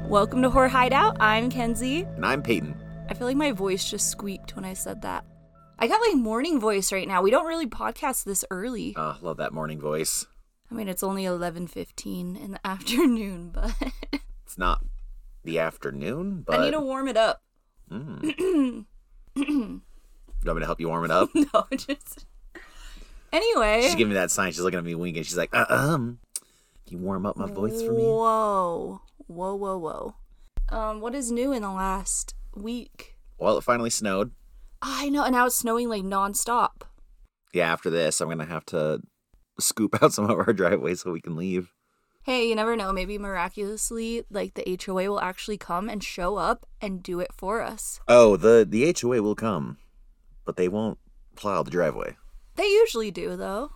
Welcome to Horror Hideout. I'm Kenzie. And I'm Peyton. I feel like my voice just squeaked when I said that. I got like morning voice right now. We don't really podcast this early. Love that morning voice. I mean, it's only 11:15 in the afternoon, but... It's not the afternoon, but... I need to warm it up. You want me to help you warm it up? No, just... Anyway... She's giving me that sign. She's looking at me winking. She's like, can you warm up my voice for me? Whoa. What is new in the last week? Well, it finally snowed. I know, and now it's snowing like nonstop. Yeah, after this, I'm going to have to scoop out some of our driveways so we can leave. Hey, you never know. Maybe miraculously, like, the HOA will actually come and show up and do it for us. Oh, the HOA will come, but they won't plow the driveway. They usually do, though.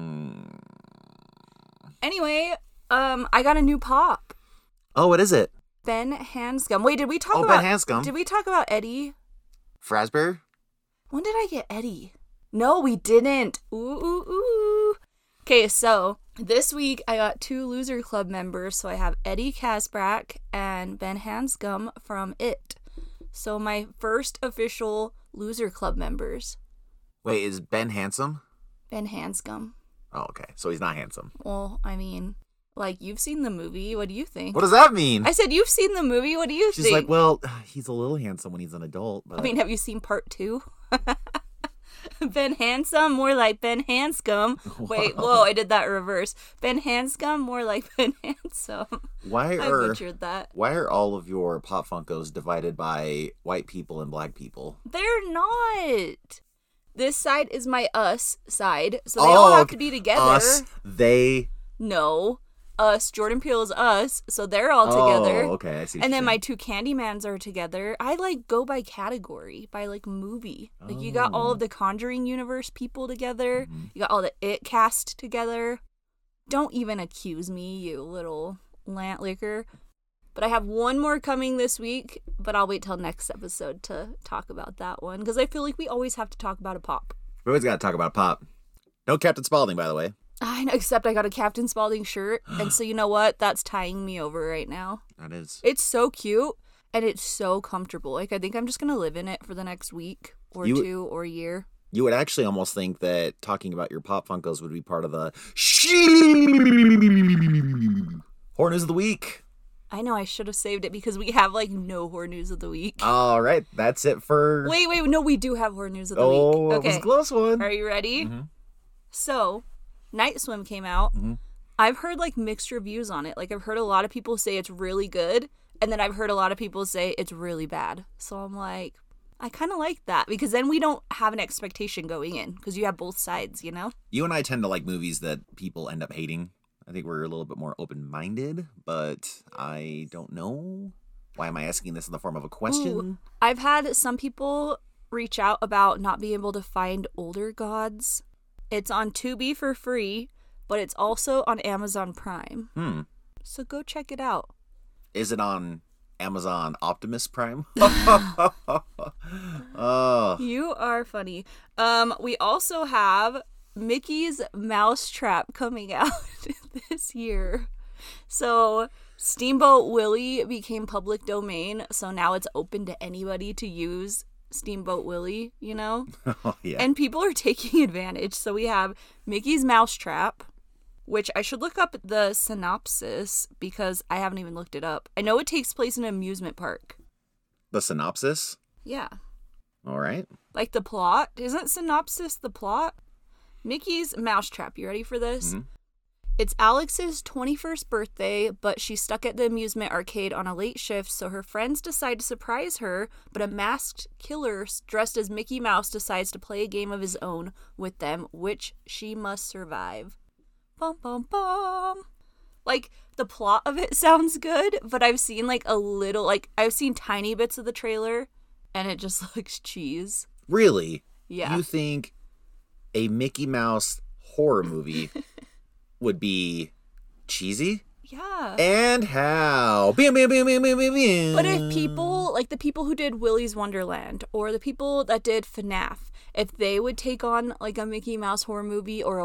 Anyway, I got a new pop. Oh, what is it? Ben Hanscom. Wait, did we talk about... Ben Hanscom. Did we talk about Eddie? Frasburg? When did I get Eddie? No, we didn't. Ooh. Okay, so this week I got 2 Loser Club members. So I have Eddie Kasbrak and Ben Hanscom from It. So my first official Loser Club members. Wait, is Ben handsome? Ben Hanscom. Oh, okay. So he's not handsome. Well, I mean, like, you've seen the movie. What do you think? What does that mean? I said you've seen the movie. What do you think? She's like, well, he's a little handsome when he's an adult. But... I mean, have you seen part 2? Ben Handsome, more like Ben Hanscom. Wait, whoa, I did that reverse. Ben Hanscom, more like Ben Handsome. I butchered that. Why are all of your Pop Funkos divided by white people and black people? They're not. This side is my us side, so they all have to be together. Us, they. No. Us, Jordan Peele is us, so they're all together. Oh, okay, I see. And then my 2 Candymans are together. I like go by category, by like movie. Like you got all of the Conjuring universe people together. Mm-hmm. You got all the It cast together. Don't even accuse me, you little lant licker. But I have one more coming this week, but I'll wait till next episode to talk about that one because I feel like we always have to talk about a pop. We always got to talk about pop. No Captain Spaulding, by the way. I know, except I got a Captain Spaulding shirt, and so you know what? That's tying me over right now. That is. It's so cute, and it's so comfortable. Like, I think I'm just going to live in it for the next week or 2 or a year. You would actually almost think that talking about your Pop Funkos would be part of the Horror News of the Week. I know, I should have saved it because we have, like, no Horror News of the Week. All right, that's it for... Wait, no, we do have Horror News of the Week. Oh, it was a close one. Are you ready? Mm-hmm. So... Night Swim came out. Mm-hmm. I've heard like mixed reviews on it. Like I've heard a lot of people say it's really good, and then I've heard a lot of people say it's really bad. So I'm like, I kind of like that because then we don't have an expectation going in because you have both sides, you know? You and I tend to like movies that people end up hating. I think we're a little bit more open-minded, but I don't know. Why am I asking this in the form of a question? Ooh, I've had some people reach out about not being able to find Older Gods. It's on Tubi for free, but it's also on Amazon Prime. So go check it out. Is it on Amazon Optimus Prime? You are funny. We also have Mickey's Mousetrap coming out this year. So Steamboat Willie became public domain, so now it's open to anybody to use Steamboat Willie, you know? Oh, yeah. And people are taking advantage. So we have Mickey's Mousetrap, which I should look up the synopsis because I haven't even looked it up. I know it takes place in an amusement park. The synopsis? Yeah. All right. Like the plot. Isn't synopsis the plot? Mickey's Mousetrap. You ready for this? Mm-hmm. It's Alex's 21st birthday, but she's stuck at the amusement arcade on a late shift, so her friends decide to surprise her, but a masked killer dressed as Mickey Mouse decides to play a game of his own with them, which she must survive. Bum, bum, bum. Like, the plot of it sounds good, but I've seen, like, I've seen tiny bits of the trailer, and it just looks cheese. Really? Yeah. You think a Mickey Mouse horror movie... would be cheesy? Yeah. And how? But if people, like the people who did Willy's Wonderland or the people that did FNAF, if they would take on like a Mickey Mouse horror movie or a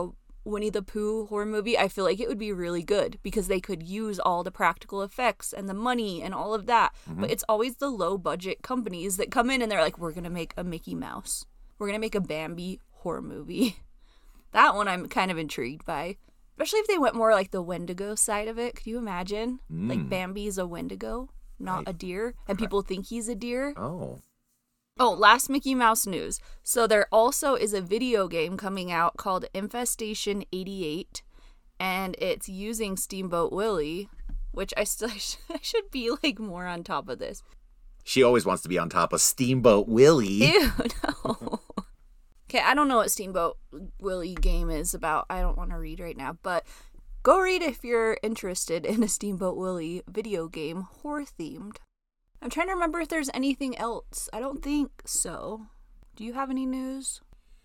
Winnie the Pooh horror movie, I feel like it would be really good because they could use all the practical effects and the money and all of that. But it's always the low budget companies that come in and they're like, we're going to make a Mickey Mouse. We're going to make a Bambi horror movie. That one I'm kind of intrigued by. Especially if they went more like the Wendigo side of it. Could you imagine? Like Bambi's a Wendigo, not a deer. And people think he's a deer. Oh, last Mickey Mouse news. So there also is a video game coming out called Infestation 88, and it's using Steamboat Willie, which I should be like more on top of this. She always wants to be on top of Steamboat Willie. Ew, no. Okay, I don't know what Steamboat Willie game is about. I don't want to read right now, but go read if you're interested in a Steamboat Willie video game, horror themed. I'm trying to remember if there's anything else. I don't think so. Do you have any news?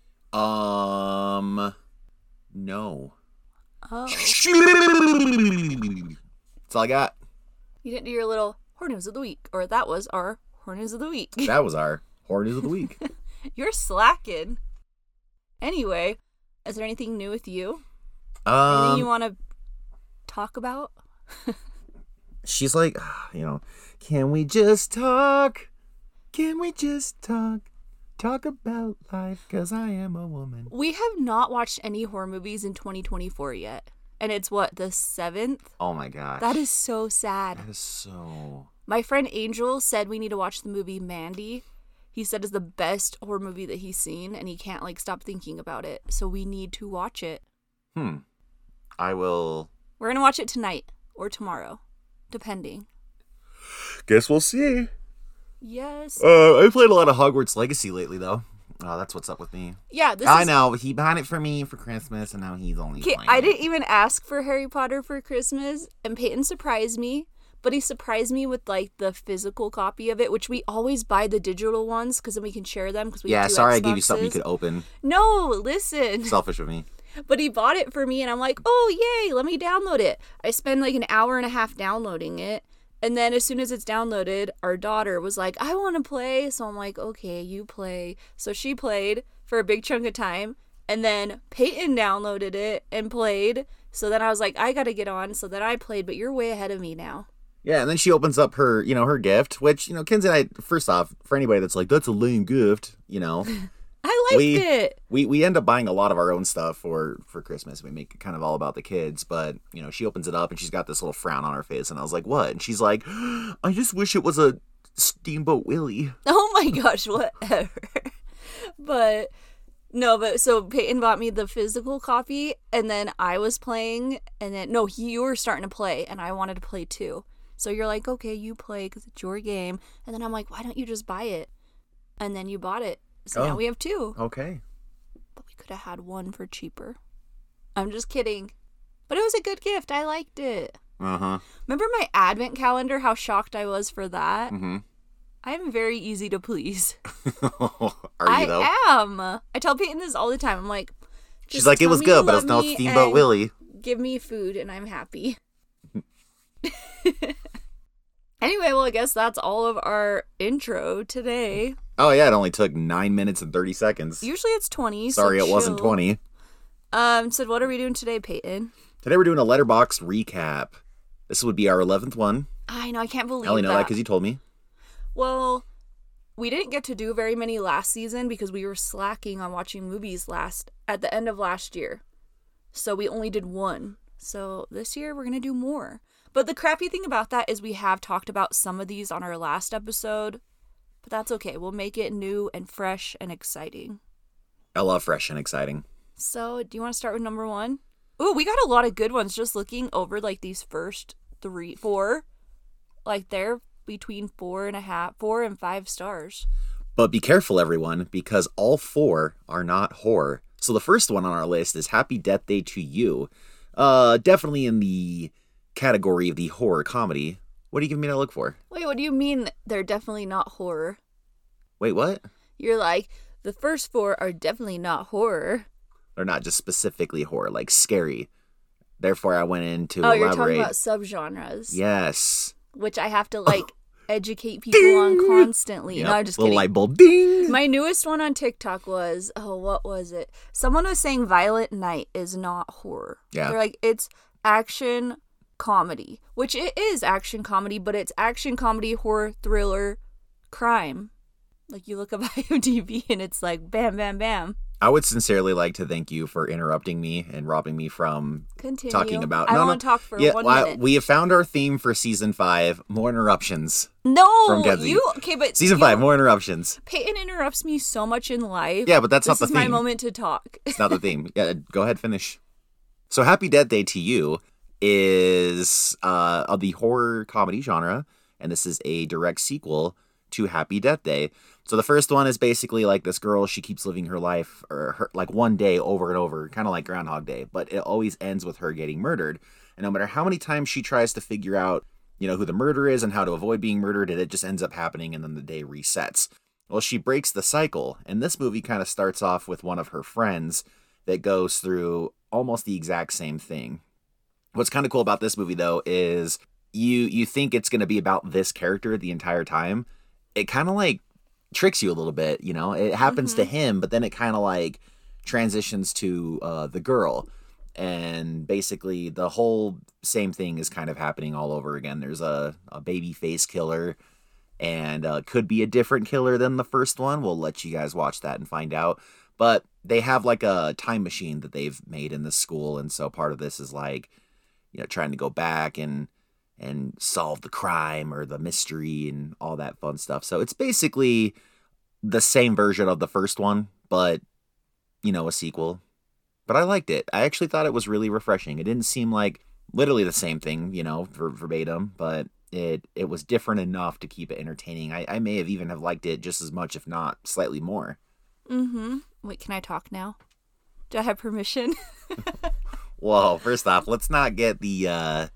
No. Oh. That's all I got. You didn't do your little horror news of the week, or that was our horror news of the week. That was our horror news of the week. You're slacking. Anyway, is there anything new with you? Anything you want to talk about? She's like, can we just talk? Can we just talk? Talk about life, because I am a woman. We have not watched any horror movies in 2024 yet. And it's what, the 7th? Oh my gosh. That is so sad. That is so... My friend Angel said we need to watch the movie Mandy. He said it's the best horror movie that he's seen, and he can't stop thinking about it. So we need to watch it. I will... We're going to watch it tonight or tomorrow, depending. Guess we'll see. Yes. I played a lot of Hogwarts Legacy lately, though. Oh, that's what's up with me. Yeah, I know. He bought it for me for Christmas, and now he's only playing I didn't even ask for Harry Potter for Christmas, and Peyton surprised me. But he surprised me with the physical copy of it, which we always buy the digital ones because then we can share them. Cause we have 2 sorry, Xboxes. I gave you something you could open. No, listen. Selfish of me. But he bought it for me, and I'm like, oh, yay, let me download it. I spend an hour and a half downloading it. And then as soon as it's downloaded, our daughter was like, I want to play. So I'm like, okay, you play. So she played for a big chunk of time. And then Peyton downloaded it and played. So then I was like, I got to get on. So then I played, but you're way ahead of me now. Yeah, and then she opens up her, her gift, which, Kinsey and I, first off, for anybody that's like, that's a lame gift, I liked it. We end up buying a lot of our own stuff for Christmas. We make it kind of all about the kids, but, she opens it up and she's got this little frown on her face, and I was like, what? And she's like, I just wish it was a Steamboat Willie. Oh my gosh, whatever. So Peyton bought me the physical copy, and then I was playing, and then, you were starting to play, and I wanted to play too. So you're like, okay, you play because it's your game. And then I'm like, why don't you just buy it? And then you bought it. So now we have 2. Okay. But we could have had 1 for cheaper. I'm just kidding. But it was a good gift. I liked it. Uh-huh. Remember my advent calendar, how shocked I was for that? Mm-hmm. I am very easy to please. Are you, though? I am. I tell Peyton this all the time. I'm like, she's like, it was good, but it's no Steamboat Willie. Give me food and I'm happy. Anyway, well, I guess that's all of our intro today. Oh, yeah, it only took 9 minutes and 30 seconds. Usually it's 20. Sorry, so it wasn't 20. So what are we doing today, Peyton? Today we're doing a Letterboxd recap. This would be our 11th one. I know, I can't believe I only know that because you told me. Well, we didn't get to do very many last season because we were slacking on watching movies at the end of last year. So we only did 1. So this year we're going to do more. But the crappy thing about that is we have talked about some of these on our last episode. But that's okay. We'll make it new and fresh and exciting. I love fresh and exciting. So do you want to start with number 1? Ooh, we got a lot of good ones just looking over these first 4. They're between 4 and 5 stars. But be careful, everyone, because all 4 are not horror. So the first one on our list is Happy Death Day to You. Definitely in the category of the horror comedy. What are you giving me to look for? Wait, what do you mean they're definitely not horror? Wait, what? You're like, the first 4 are definitely not horror. They're not just specifically horror, like scary. Therefore, I went in to elaborate. You're talking about subgenres. Yes. Which I have to educate people on constantly. Yep. No, I'm just Little kidding. light bulb, ding. My newest one on TikTok was, what was it? Someone was saying Violent Night is not horror. Yeah. They're like, it's action comedy, which it is action comedy, but it's action comedy, horror, thriller, crime. Like, you look up IMDb and it's like, bam, bam, bam. I would sincerely like to thank you for interrupting me and robbing me from Continue. talking about... I want to talk for 1 minute. We have found our theme for season 5, more interruptions. No! From Kenzie. But... Season 5, more interruptions. Peyton interrupts me so much in life. Yeah, but that's not the This theme. is my moment to talk. It's not the theme. Yeah, go ahead, finish. So Happy Death Day to You is of the horror comedy genre, and this is a direct sequel to Happy Death Day. So the first one is basically like this girl, she keeps living her life, or her, like one day over and over, kind of like Groundhog Day, but it always ends with her getting murdered. And no matter how many times she tries to figure out, who the murderer is and how to avoid being murdered, it just ends up happening, and then the day resets. Well, she breaks the cycle, and this movie kind of starts off with one of her friends that goes through almost the exact same thing. What's kind of cool about this movie, though, is you think it's going to be about this character the entire time. It kind of like tricks you a little bit, it happens to him, but then it kind of like transitions to the girl, and basically the whole same thing is kind of happening all over again. There's a baby face killer, and could be a different killer than the first one. We'll let you guys watch that and find out, but they have like a time machine that they've made in this school, and so part of this is like trying to go back and solve the crime or the mystery and all that fun stuff. So it's basically the same version of the first one, but, a sequel. But I liked it. I actually thought it was really refreshing. It didn't seem like literally the same thing, verbatim, but it was different enough to keep it entertaining. I may have even have liked it just as much, if not slightly more. Mm-hmm. Wait, can I talk now? Do I have permission? Whoa, first off, let's not get the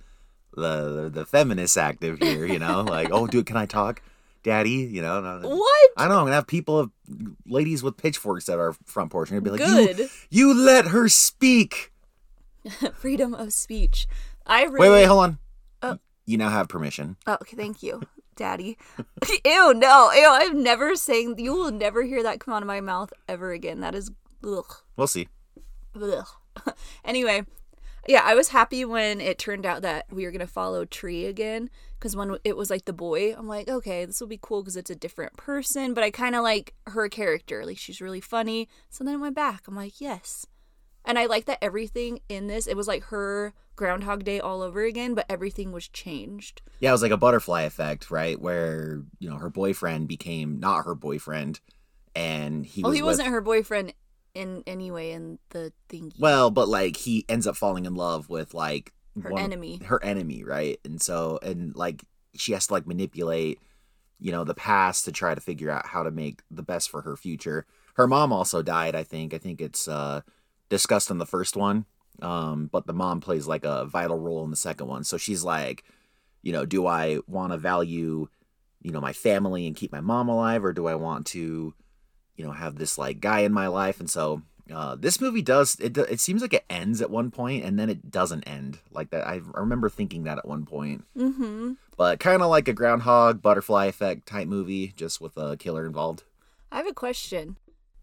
feminist active here, like, oh, dude, can I talk, daddy? What? I know, I'm gonna have ladies with pitchforks at our front porch, and they'll be like, Good. You let her speak. Freedom of speech. Wait, hold on. Oh. You now have permission. Oh, okay, thank you, daddy. Ew, no, I'm never saying, you will never hear that come out of my mouth ever again. That is, ugh. We'll see. Ugh. Anyway, yeah, I was happy when it turned out that we were going to follow Tree again, because when it was like the boy, I'm like, okay, this will be cool because it's a different person, but I kind of like her character. Like, she's really funny. So then it went back. I'm like, yes. And I like that everything in this, it was like her Groundhog Day all over again, but everything was changed. Yeah, it was like a butterfly effect, right? Where, her boyfriend became not her boyfriend, and he wasn't her boyfriend in the thingy. Well, but like he ends up falling in love with like her enemy, right? And so, and like she has to like manipulate the past to try to figure out how to make the best for her future. Her mom also died, I think it's discussed in the first one, but the mom plays like a vital role in the second one. So she's like, do I want to value my family and keep my mom alive, or do I want to have this like guy in my life? And so this movie it seems like it ends at one point, and then it doesn't end like that. I remember thinking that at one point. Mm-hmm. But kind of like a Groundhog Butterfly Effect type movie, just with a killer involved. I have a question.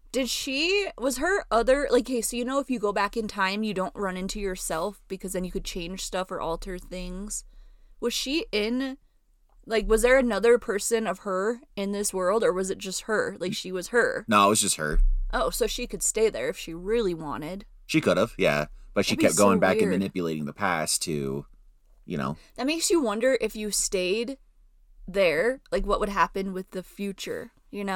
Was her other, like, hey, so if you go back in time, you don't run into yourself, because then you could change stuff or alter things. Was she in, like, was there another person of her in this world, or was it just her? Like, she was her? No, it was just her. Oh, so she could stay there if she really wanted. She could have, yeah. But she kept going back and manipulating the past to, That makes you wonder if you stayed there, like, what would happen with the future,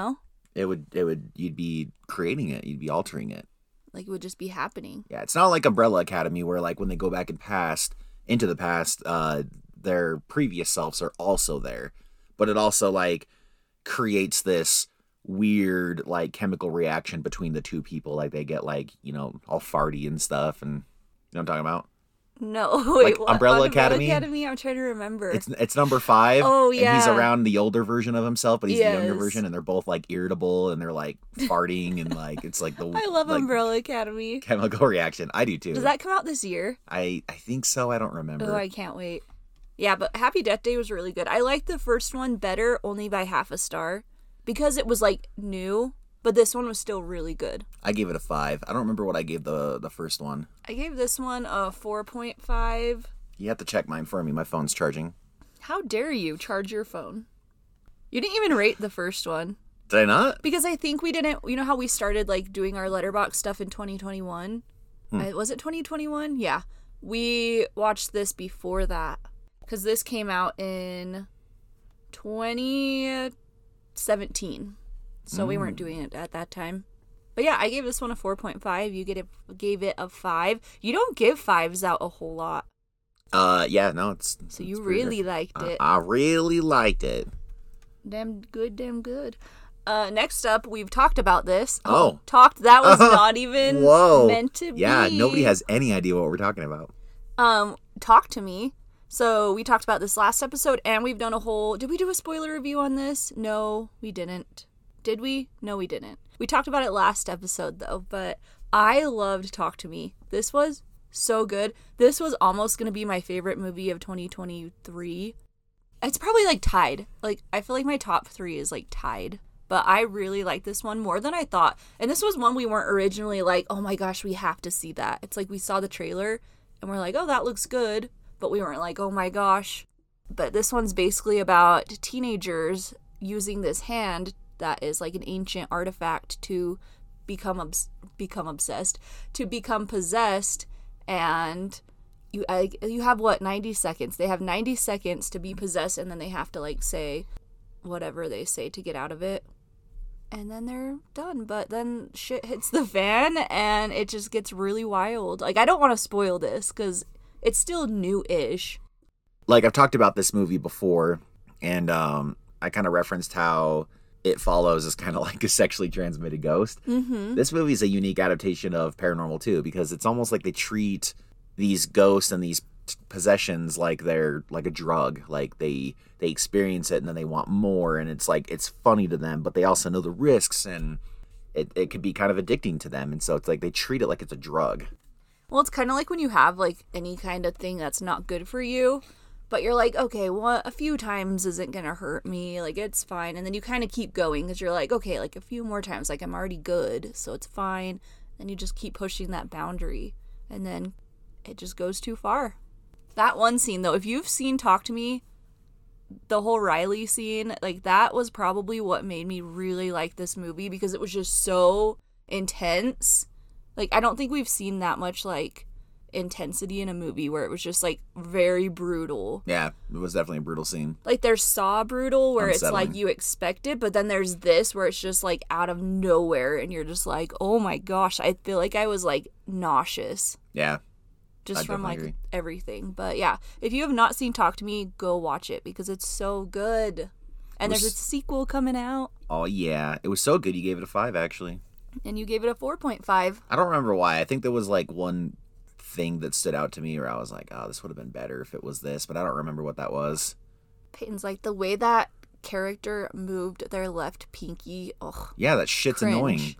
you'd be creating it, you'd be altering it. Like, it would just be happening. Yeah, it's not like Umbrella Academy where, like, when they go back into the past, their previous selves are also there. But it also, like, creates this weird, like, chemical reaction between the two people. Like, they get, like, all farty and stuff, and what I'm talking about? No, wait, like Umbrella Academy? I'm trying to remember. It's number 5. Oh, yeah. And he's around the older version of himself, but he's the younger version, and they're both, like, irritable, and they're, like, farting, and, like, it's, like, the... I love Umbrella Academy. Chemical reaction. I do, too. Does that come out this year? I think so. I don't remember. Oh, I can't wait. Yeah, but Happy Death Day was really good. I liked the first one better only by half a star because it was like new, but this one was still really good. I gave it a 5. I don't remember what I gave the first one. I gave this one a 4.5. You have to check mine for me. My phone's charging. How dare you charge your phone? You didn't even rate the first one. Did I not? Because I think we didn't, you know how we started like doing our Letterboxd stuff in 2021? Was it 2021? Yeah. We watched this before that. Because this came out in 2017. So we weren't doing it at that time. But yeah, I gave this one a 4.5. You gave it a 5. You don't give 5s out a whole lot. Yeah, no, it's... So you really liked it. I really liked it. Damn good, damn good. Next up, we've talked about this. Oh. That was not even meant to be. Yeah, nobody has any idea what we're talking about. Talk to Me. So we talked about this last episode, and we've done did we do a spoiler review on this? No, we didn't. Did we? No, we didn't. We talked about it last episode, though, but I loved Talk to Me. This was so good. This was almost going to be my favorite movie of 2023. It's probably, like, tied. Like, I feel like my top 3 is, like, tied. But I really like this one more than I thought. And this was one we weren't originally like, oh my gosh, we have to see that. It's like we saw the trailer, and we're like, oh, that looks good. But we weren't like, oh my gosh. But this one's basically about teenagers using this hand that is like an ancient artifact to become obsessed, to become possessed, and you have what, 90 seconds. They have 90 seconds to be possessed, and then they have to like say whatever they say to get out of it. And then they're done. But then shit hits the fan, and it just gets really wild. Like, I don't want to spoil this because it's still new-ish. Like, I've talked about this movie before, and I kind of referenced how It Follows is kind of like a sexually transmitted ghost. Mm-hmm. This movie is a unique adaptation of Paranormal 2 because it's almost like they treat these ghosts and these possessions like they're like a drug. Like, they experience it and then they want more, and it's like, it's funny to them, but they also know the risks, and it could be kind of addicting to them. And so it's like they treat it like it's a drug. Well, it's kind of like when you have, like, any kind of thing that's not good for you, but you're like, okay, well, a few times isn't going to hurt me. Like, it's fine. And then you kind of keep going because you're like, okay, like, a few more times, like, I'm already good, so it's fine. And you just keep pushing that boundary, and then it just goes too far. That one scene, though, if you've seen Talk to Me, the whole Riley scene, like, that was probably what made me really like this movie because it was just so intense. Like, I don't think we've seen that much, like, intensity in a movie where it was just, like, very brutal. Yeah, it was definitely a brutal scene. Like, there's Saw brutal where Unsettling. It's, like, you expect it, but then there's this where it's just, like, out of nowhere, and you're just like, oh my gosh, I feel like I was, like, nauseous. Yeah. Just from, like, agree. everything. But, yeah, if you have not seen Talk to Me, go watch it because it's so good. And there's a sequel coming out. Oh, yeah. It was so good you gave it a 5, actually. And you gave it a 4.5. I don't remember why. I think there was, like, one thing that stood out to me where I was like, oh, this would have been better if it was this, but I don't remember what that was. Peyton's like, the way that character moved their left pinky, ugh. Yeah, that shit's cringe. annoying.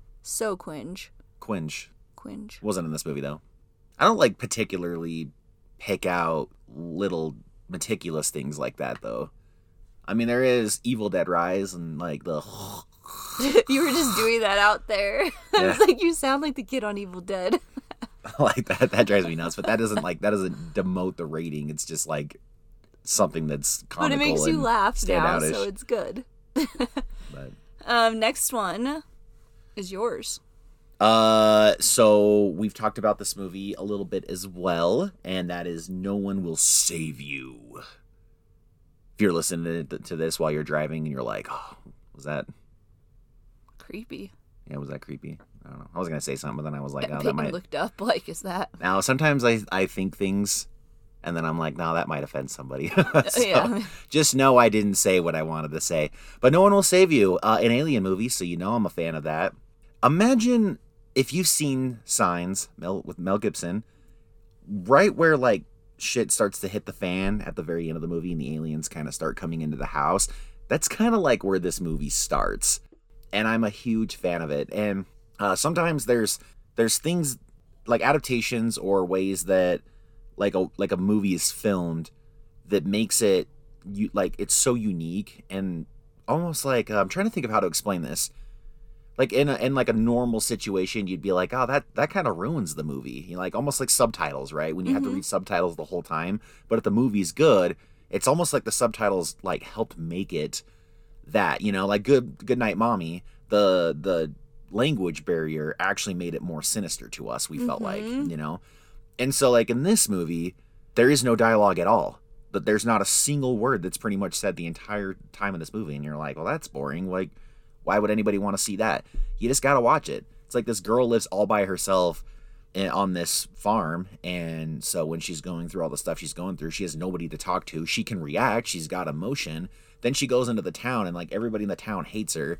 So cringe. Quinge. Quinge. Wasn't in this movie, though. I don't, like, particularly pick out little meticulous things like that, though. I mean, there is Evil Dead Rise and, like, the... You were just doing that out there. I was like, you sound like the kid on Evil Dead. Like, that drives me nuts, but that doesn't demote the rating. It's just, like, something that's comical. But it makes you laugh now, out-ish. so it's good. But. Next one is yours. So we've talked about this movie a little bit as well, and that is No One Will Save You. If you're listening to this while you're driving and you're like, oh, was that creepy? Yeah, was that creepy? I don't know. I was going to say something, but then I was like, oh, Peyton that might... looked up, like, is that... Now, sometimes I think things, and then I'm like, no, that might offend somebody. So, yeah. Just know I didn't say what I wanted to say. But No One Will Save You, an Alien movie, so you know I'm a fan of that. Imagine if you've seen Signs with Mel Gibson, right where, like, shit starts to hit the fan at the very end of the movie and the aliens kind of start coming into the house. That's kind of like where this movie starts. And I'm a huge fan of it. And sometimes there's things like adaptations or ways that like a movie is filmed that makes it like it's so unique and almost like I'm trying to think of how to explain this. Like in like a normal situation, you'd be like, oh, that kind of ruins the movie. You know, like almost like subtitles, right? When you have to read subtitles the whole time. But if the movie's good, it's almost like the subtitles like helped make it that, you know, like Good Night Mommy, the language barrier actually made it more sinister to us, we felt like, you know. And so like in this movie, there is no dialogue at all. But there's not a single word that's pretty much said the entire time in this movie. And you're like, well, that's boring. Like, why would anybody want to see that? You just got to watch it. It's like this girl lives all by herself on this farm. And so when she's going through all the stuff she's going through, she has nobody to talk to. She can react. She's got emotion. Then she goes into the town and like everybody in the town hates her.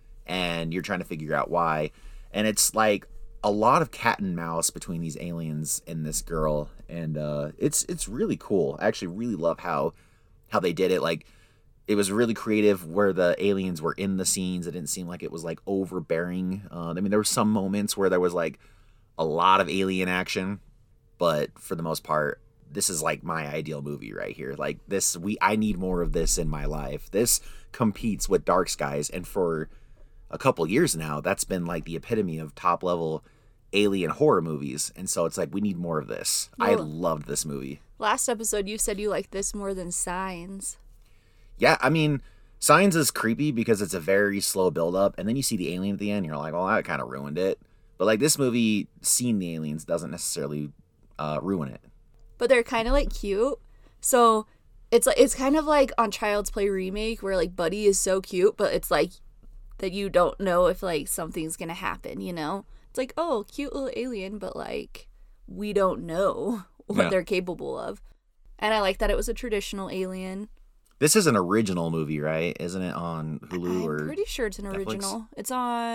And you're trying to figure out why. And it's like a lot of cat and mouse between these aliens and this girl. And it's really cool. I actually really love how they did it. Like, it was really creative where the aliens were in the scenes. It didn't seem like it was like overbearing. I mean, there were some moments where there was like a lot of alien action, but for the most part, this is like my ideal movie right here. Like this, I need more of this in my life. This competes with Dark Skies, and for a couple years now, that's been like the epitome of top level alien horror movies. And so it's like, we need more of this. I loved this movie. Last episode, you said you liked this more than Signs. Yeah, I mean, Signs is creepy because it's a very slow build-up, and then you see the alien at the end, and you're like, well, that kind of ruined it. But, like, this movie, seeing the aliens doesn't necessarily ruin it. But they're kind of, like, cute. So, it's kind of like on Child's Play Remake, where, like, Buddy is so cute, but it's, like, that you don't know if, like, something's gonna happen, you know? It's like, oh, cute little alien, but, like, we don't know what they're capable of. And I like that it was a traditional alien. This is an original movie, right? Isn't it on Hulu or I'm pretty sure it's an Netflix? Original. It's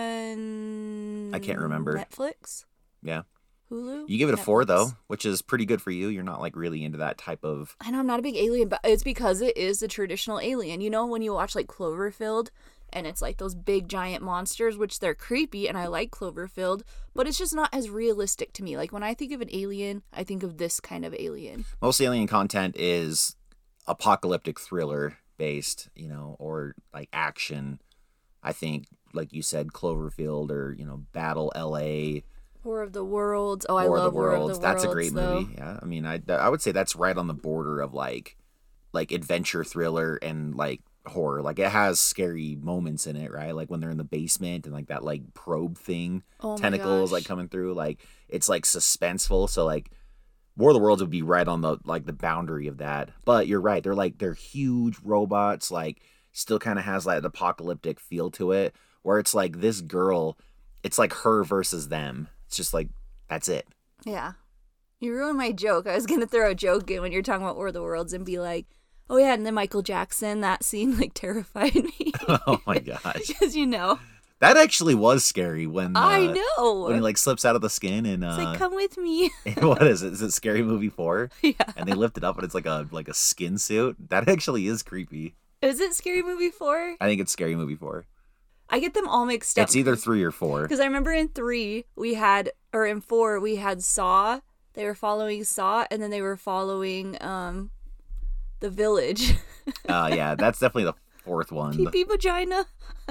on... I can't remember. Netflix? Yeah. Hulu? You give it a Netflix. 4, though, which is pretty good for you. You're not, like, really into that type of... I know, I'm not a big alien, but it's because it is a traditional alien. You know, when you watch, like, Cloverfield, and it's, like, those big, giant monsters, which they're creepy, and I like Cloverfield, but it's just not as realistic to me. Like, when I think of an alien, I think of this kind of alien. Most alien content is apocalyptic thriller based, you know, or like action. I think, like you said, Cloverfield or, you know, Battle LA. War of the Worlds. Oh, I love War of the Worlds. That's a great though. movie. Yeah, I mean, I would say that's right on the border of like adventure thriller and like horror. Like, it has scary moments in it, right? Like when they're in the basement and like that like probe thing, tentacles like coming through. Like, it's like suspenseful. So like War of the Worlds would be right on the like the boundary of that. But you're right, they're huge robots, like still kind of has like an apocalyptic feel to it, where it's like this girl, it's like her versus them. It's just like, that's it. Yeah. You ruined my joke. I was gonna throw a joke in when you're talking about War of the Worlds and be like, oh yeah, and then Michael Jackson, that scene like terrified me. Oh my gosh. Because you know. That actually was scary when I know when he like slips out of the skin and it's like, come with me. What is it? Is it Scary Movie 4? Yeah. And they lift it up and it's like a skin suit. That actually is creepy. Is it Scary Movie 4? I think it's Scary Movie 4. I get them all mixed up. It's either 3 or 4. Because I remember in 3 in 4 we had Saw. They were following Saw, and then they were following The Village. Yeah, that's definitely the 4th one. Pee-pee vagina.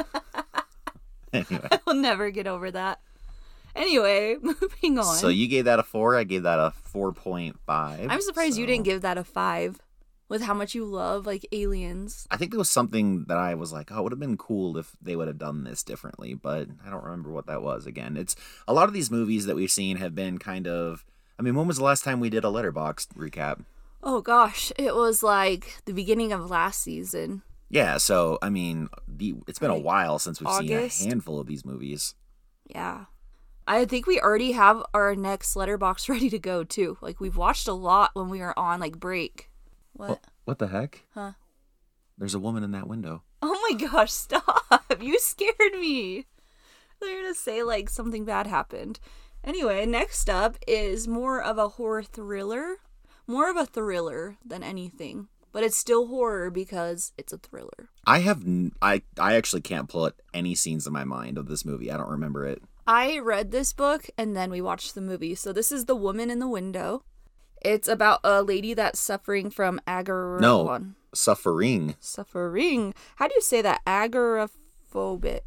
Anyway. I will never get over that. Anyway, moving on. So you gave that a 4. I gave that a 4.5. I'm surprised you didn't give that a 5 with how much you love, like, aliens. I think there was something that I was like, oh, it would have been cool if they would have done this differently, but I don't remember what that was. Again, it's a lot of these movies that we've seen have been kind of, I mean, when was the last time we did a Letterboxd recap? Oh, gosh. It was, like, the beginning of last season. Yeah, so, I mean, it's been a while since we've August. seen a handful of these movies. Yeah. I think we already have our next Letterboxd ready to go, too. Like, we've watched a lot when we were on, like, break. What the heck? Huh? There's a woman in that window. Oh my gosh, stop. You scared me. They're going to say, like, something bad happened. Anyway, next up is more of a horror thriller. More of a thriller than anything. But it's still horror because it's a thriller. I actually can't pull out any scenes in my mind of this movie. I don't remember it. I read this book and then we watched the movie. So this is The Woman in the Window. It's about a lady that's suffering from Suffering. Suffering. How do you say that? Agoraphobic.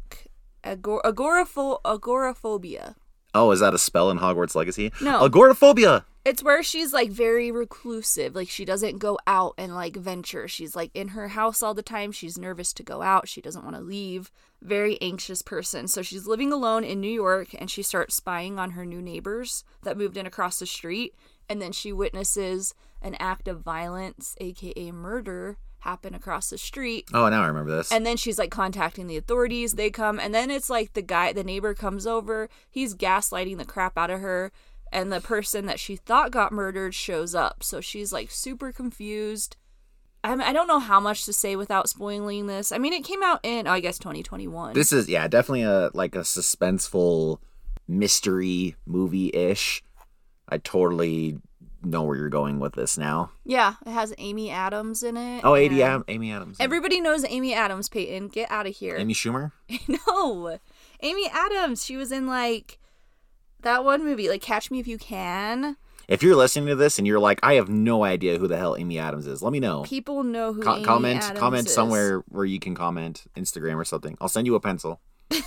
Agoraphobia. Oh, is that a spell in Hogwarts Legacy? No. Agoraphobia. It's where she's like very reclusive. Like she doesn't go out and like venture. She's like in her house all the time. She's nervous to go out. She doesn't want to leave. Very anxious person. So she's living alone in New York and she starts spying on her new neighbors that moved in across the street. And then she witnesses an act of violence, aka murder, happen across the street. Oh, now I remember this. And then she's like contacting the authorities. They come, and then it's like the neighbor comes over. He's gaslighting the crap out of her, and the person that she thought got murdered shows up. So she's like super confused. I don't know how much to say without spoiling this. I mean, it came out in, I guess 2021. This is, definitely a suspenseful mystery movie-ish. I totally know where you're going with this now. Yeah, it has Amy Adams in it. Oh, Amy Adams. Everybody knows Amy Adams, Peyton. Get out of here. Amy Schumer? No. Amy Adams. She was in, like, that one movie, like, Catch Me If You Can. If you're listening to this and you're like, I have no idea who the hell Amy Adams is, let me know. People know who Amy Adams is. Comment somewhere where you can comment, Instagram or something. I'll send you a pencil.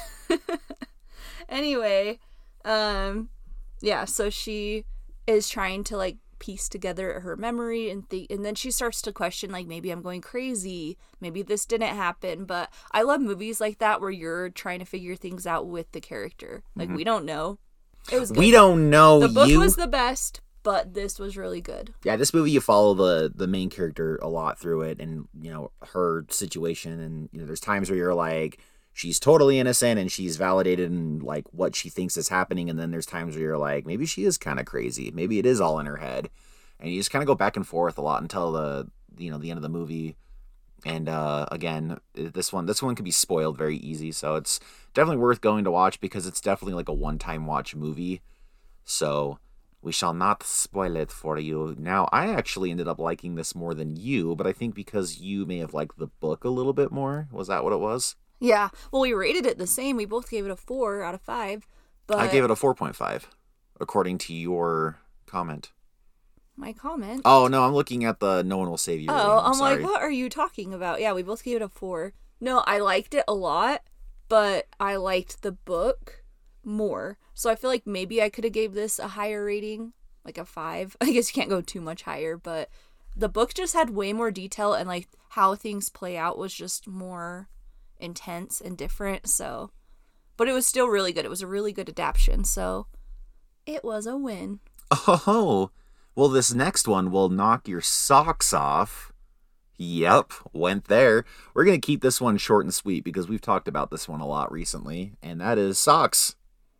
Anyway, yeah, so she is trying to like piece together her memory and then she starts to question like, maybe I'm going crazy, maybe this didn't happen. But I love movies like that where you're trying to figure things out with the character. Like, we don't know. It was good. We don't know. The book was the best, but this was really good. Yeah, this movie, you follow the main character a lot through it, and her situation, and there's times where you're like, she's totally innocent and she's validated in like what she thinks is happening, and then there's times where you're like, maybe she is kind of crazy, maybe it is all in her head, and you just kind of go back and forth a lot until the end of the movie. And again, this one could be spoiled very easy, so it's definitely worth going to watch because it's definitely like a one-time watch movie. So we shall not spoil it for you. Now, I actually ended up liking this more than you, but I think because you may have liked the book a little bit more. Was that what it was? Yeah. Well, we rated it the same. We both gave it a 4 out of 5. But I gave it a 4.5, according to your comment. My comment? Oh, no, I'm looking at the No One Will Save You. Oh, I'm like, what are you talking about? Yeah, we both gave it a 4. No, I liked it a lot, but I liked the book more. So I feel like maybe I could have gave this a higher rating, like a 5. I guess you can't go too much higher, but the book just had way more detail, and like how things play out was just more intense and different. So, but it was still really good. It was a really good adaptation, so it was a win. Oh, well, this next one will knock your socks off. Yep, went there. We're going to keep this one short and sweet because we've talked about this one a lot recently, and that is Socks.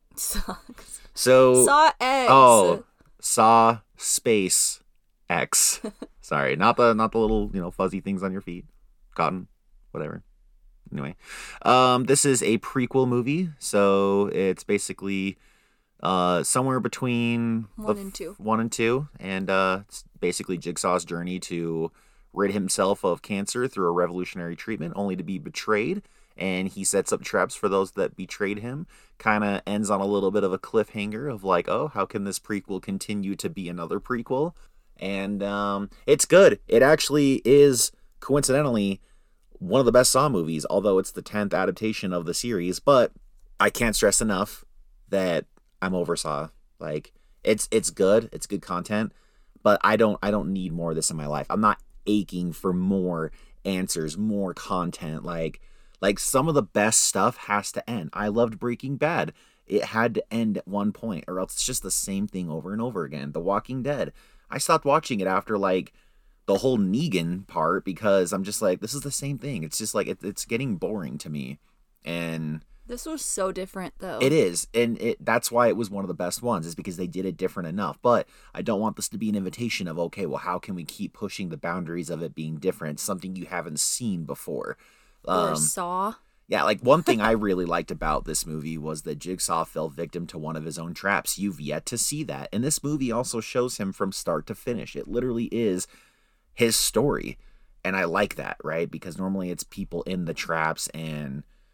Socks. So Saw X. Oh, Saw space X. Sorry, not the little, fuzzy things on your feet. Cotton, whatever. Anyway, this is a prequel movie, so it's basically somewhere between 1 and 2. 1 and 2, and it's basically Jigsaw's journey to rid himself of cancer through a revolutionary treatment, only to be betrayed, and he sets up traps for those that betrayed him. Kind of ends on a little bit of a cliffhanger of like, oh, how can this prequel continue to be another prequel? And it's good. It actually is, coincidentally, one of the best Saw movies, although it's the 10th adaptation of the series. But I can't stress enough that I'm over Saw. Like, it's good. It's good content, but I don't need more of this in my life. I'm not aching for more answers, more content. Like some of the best stuff has to end. I loved Breaking Bad. It had to end at one point, or else it's just the same thing over and over again. The Walking Dead. I stopped watching it after like the whole Negan part because I'm just like, this is the same thing. It's just like it's getting boring to me. And this was so different though. It is, and that's why it was one of the best ones, is because they did it different enough. But I don't want this to be an invitation of, okay, well, how can we keep pushing the boundaries of it being different, something you haven't seen before. Or Saw. Yeah, like one thing I really liked about this movie was that Jigsaw fell victim to one of his own traps. You've yet to see that. And this movie also shows him from start to finish. It literally is his story. And I like that, right? Because normally it's people in the traps and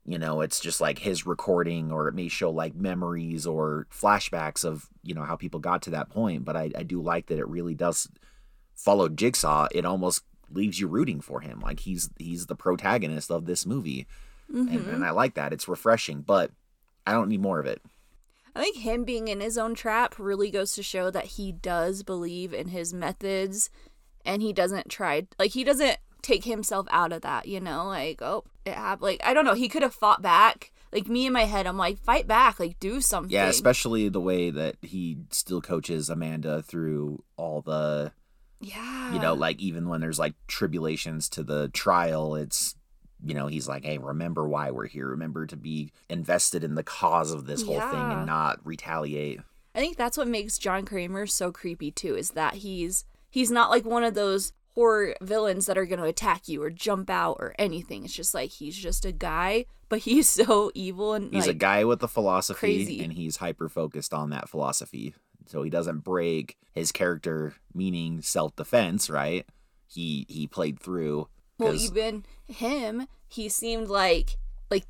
you know, it's just like his recording, or it may show like memories or flashbacks of, you know, how people got to that point. But I do like that it really does follow Jigsaw. It almost leaves you rooting for him. Like he's the protagonist of this movie. And I like that. It's refreshing, but I don't need more of it. I think him being in his own trap really goes to show that he does believe in his methods, and he doesn't take himself out of that, you know, like, oh, it happened. Like, I don't know, he could have fought back. Like, me in my head, I'm like, fight back, like, do something. Yeah, especially the way that he still coaches Amanda through all the, you know, like, even when there's, like, tribulations to the trial, it's, you know, he's like, hey, remember why we're here. Remember to be invested in the cause of this whole thing and not retaliate. I think that's what makes John Kramer so creepy, too, is that he's not like one of those horror villains that are going to attack you or jump out or anything. It's just like, he's just a guy, but he's so evil and he's like, a guy with a philosophy, crazy. And he's hyper focused on that philosophy. So he doesn't break his character, meaning self-defense, right? He played through. Well, even him, he seemed like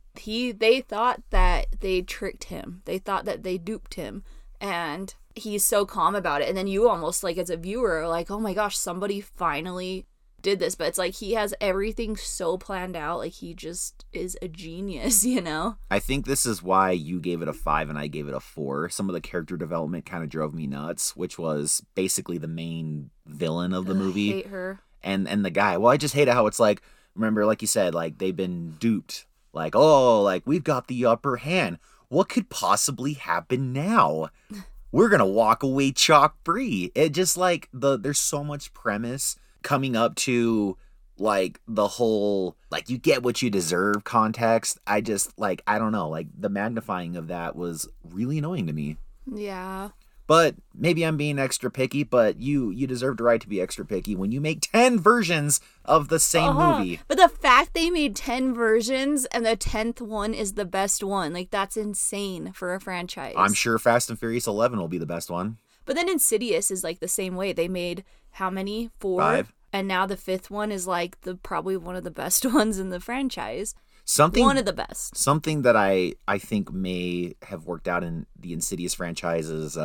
they thought that they tricked him. They thought that they duped him. And he's so calm about it. And then you almost, like, as a viewer, are like, oh my gosh, somebody finally did this. But it's like he has everything so planned out. Like, he just is a genius, you know? I think this is why you gave it a 5 and I gave it a 4. Some of the character development kind of drove me nuts, which was basically the main villain of the movie. I hate her. And the guy. Well, I just hate how it's like, remember, like you said, like, they've been duped. Like, oh, like, we've got the upper hand. What could possibly happen now? We're going to walk away chalk-free. It just, like, there's so much premise coming up to, like, the whole, like, you get what you deserve context. I just, like, I don't know. Like, the magnifying of that was really annoying to me. Yeah. But maybe I'm being extra picky, but you deserve the right to be extra picky when you make 10 versions of the same movie. But the fact they made 10 versions and the 10th one is the best one, like, that's insane for a franchise. I'm sure Fast and Furious 11 will be the best one. But then Insidious is like the same way. They made how many? 4? 5. And now the 5th one is like probably one of the best ones in the franchise. One of the best. Something that I think may have worked out in the Insidious franchise's